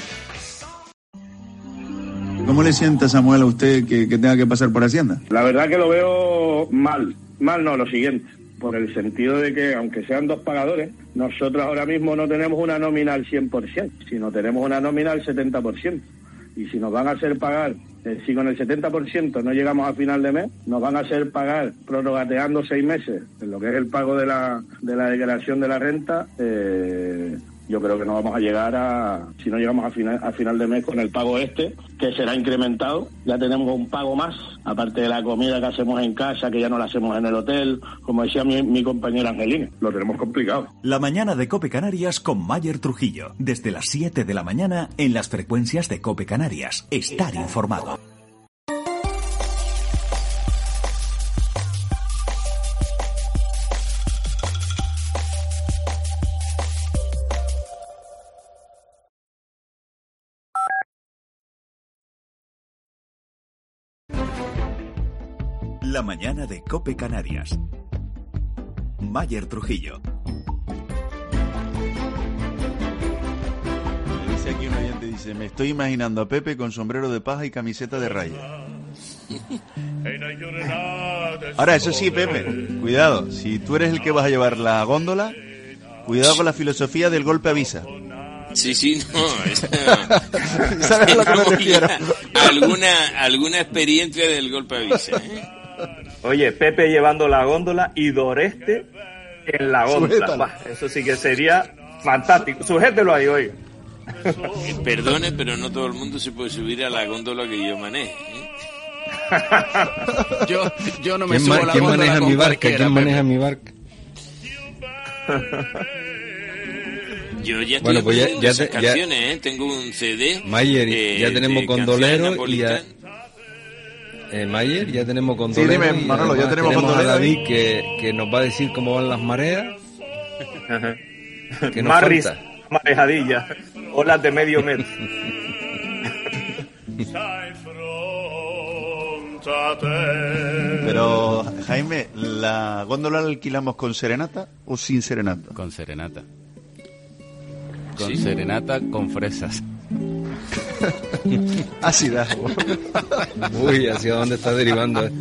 ¿Cómo le sienta, Samuel, a usted que, que tenga que pasar por Hacienda? La verdad que lo veo mal. Mal no, lo siguiente. Por el sentido de que, aunque sean dos pagadores, nosotros ahora mismo no tenemos una nómina al cien por ciento, sino tenemos una nómina al setenta por ciento. Y si nos van a hacer pagar, eh, si con el setenta por ciento no llegamos a final de mes, nos van a hacer pagar prorrogateando seis meses en lo que es el pago de la, de la declaración de la renta. eh, Yo creo que no vamos a llegar a, si no llegamos a final, a final de mes con el pago este, que será incrementado. Ya tenemos un pago más, aparte de la comida que hacemos en casa, que ya no la hacemos en el hotel, como decía mi, mi compañera Angelina, lo tenemos complicado. La mañana de Cope Canarias con Mayer Trujillo, desde las siete de la mañana en las frecuencias de Cope Canarias. Estar informado. La mañana de Cope Canarias. Mayer Trujillo. Dice aquí un oyente, dice, me estoy imaginando a Pepe con sombrero de paja y camiseta de raya. Ahora, eso sí, Pepe, cuidado, si tú eres el que vas a llevar la góndola, cuidado con la filosofía del golpe avisa. Sí, sí, no. Esa, ¿Sabes a lo que me refiero? Alguna, alguna experiencia del golpe avisa, ¿eh? Oye, Pepe llevando la góndola y Doreste en la góndola. Bah, eso sí que sería fantástico. Sujételo ahí, oiga. Eh, perdone, pero no todo el mundo se puede subir a la góndola que yo maneje, ¿eh? yo, yo no me ¿Quién, subo ma- a la ¿quién góndola maneja con mi barca? cualquiera, ¿Quién Pepe. maneja mi barca? Yo ya estoy Bueno, pues ya- aprendiendo ya esas te- ya- canciones, ¿eh? Tengo un C D. Mayer, eh, ya tenemos de gondolero canciones y, a- napolitanas. eh, Mayer, ya tenemos condolero. Sí, dime, Manolo, ya tenemos condolero. A David que, que nos va a decir cómo van las mareas. Que nos Marris, falta. Marejadilla, olas de medio metro. Pero, Jaime, ¿la góndola la alquilamos con serenata o sin serenata? Con serenata. Con ¿Sí? serenata con fresas. Ácida. Uy, ¿hacia dónde está derivando esto?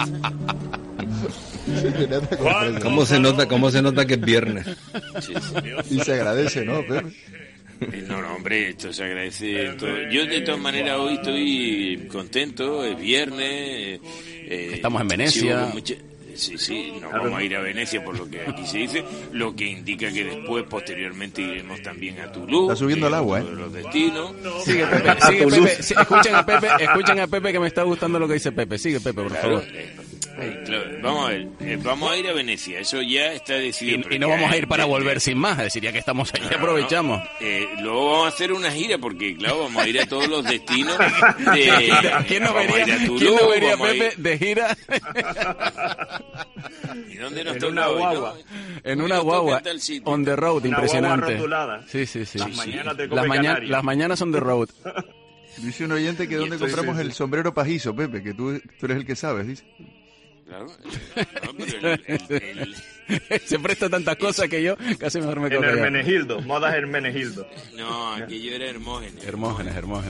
¿Cómo se nota, cómo se nota que es viernes? Sí, sí. Y se agradece, ¿no, Pepe? No, no, hombre, esto se agradece. Todo. Yo, de todas maneras, hoy estoy contento, es viernes. Eh, Estamos en Venecia. Mucha... Sí, sí, nos vamos a ir a Venecia por lo que aquí se dice, lo que indica que después, posteriormente, iremos también a Toulouse. Está subiendo el agua, ¿eh? De los destinos. Sigue, Pepe, sigue, Pepe. Sí, escuchen a Pepe, escuchen a Pepe que me está gustando lo que dice Pepe. Sigue, Pepe, por claro, favor. Eh, eh, claro, vamos a ver, eh, vamos a ir a Venecia, eso ya está decidido. Y, y no vamos a ir para volver sin más, decir, ya que estamos allí, no, aprovechamos. No, eh, luego vamos a hacer una gira, porque, claro, vamos a ir a todos los destinos de... ¿Quién nos vería, Toulouse, ¿quién no vería Pepe ir... de gira? ¿Y dónde nos en toca una hoy, guagua. ¿no? En una guagua, on the road, una impresionante. Guagua sí, sí, sí. Las, sí. mañanas, de las, mañana, las mañanas on the road. Dice un oyente que dónde compramos sí, sí. el sombrero pajizo, Pepe, que tú, tú eres el que sabes, dice. Claro, no, pero el, el, el... se presta tantas cosas que yo casi mejor me quedo en Hermenegildo, modas Hermenegildo. No, aquello era Hermógenes. Hermógenes, Hermógenes.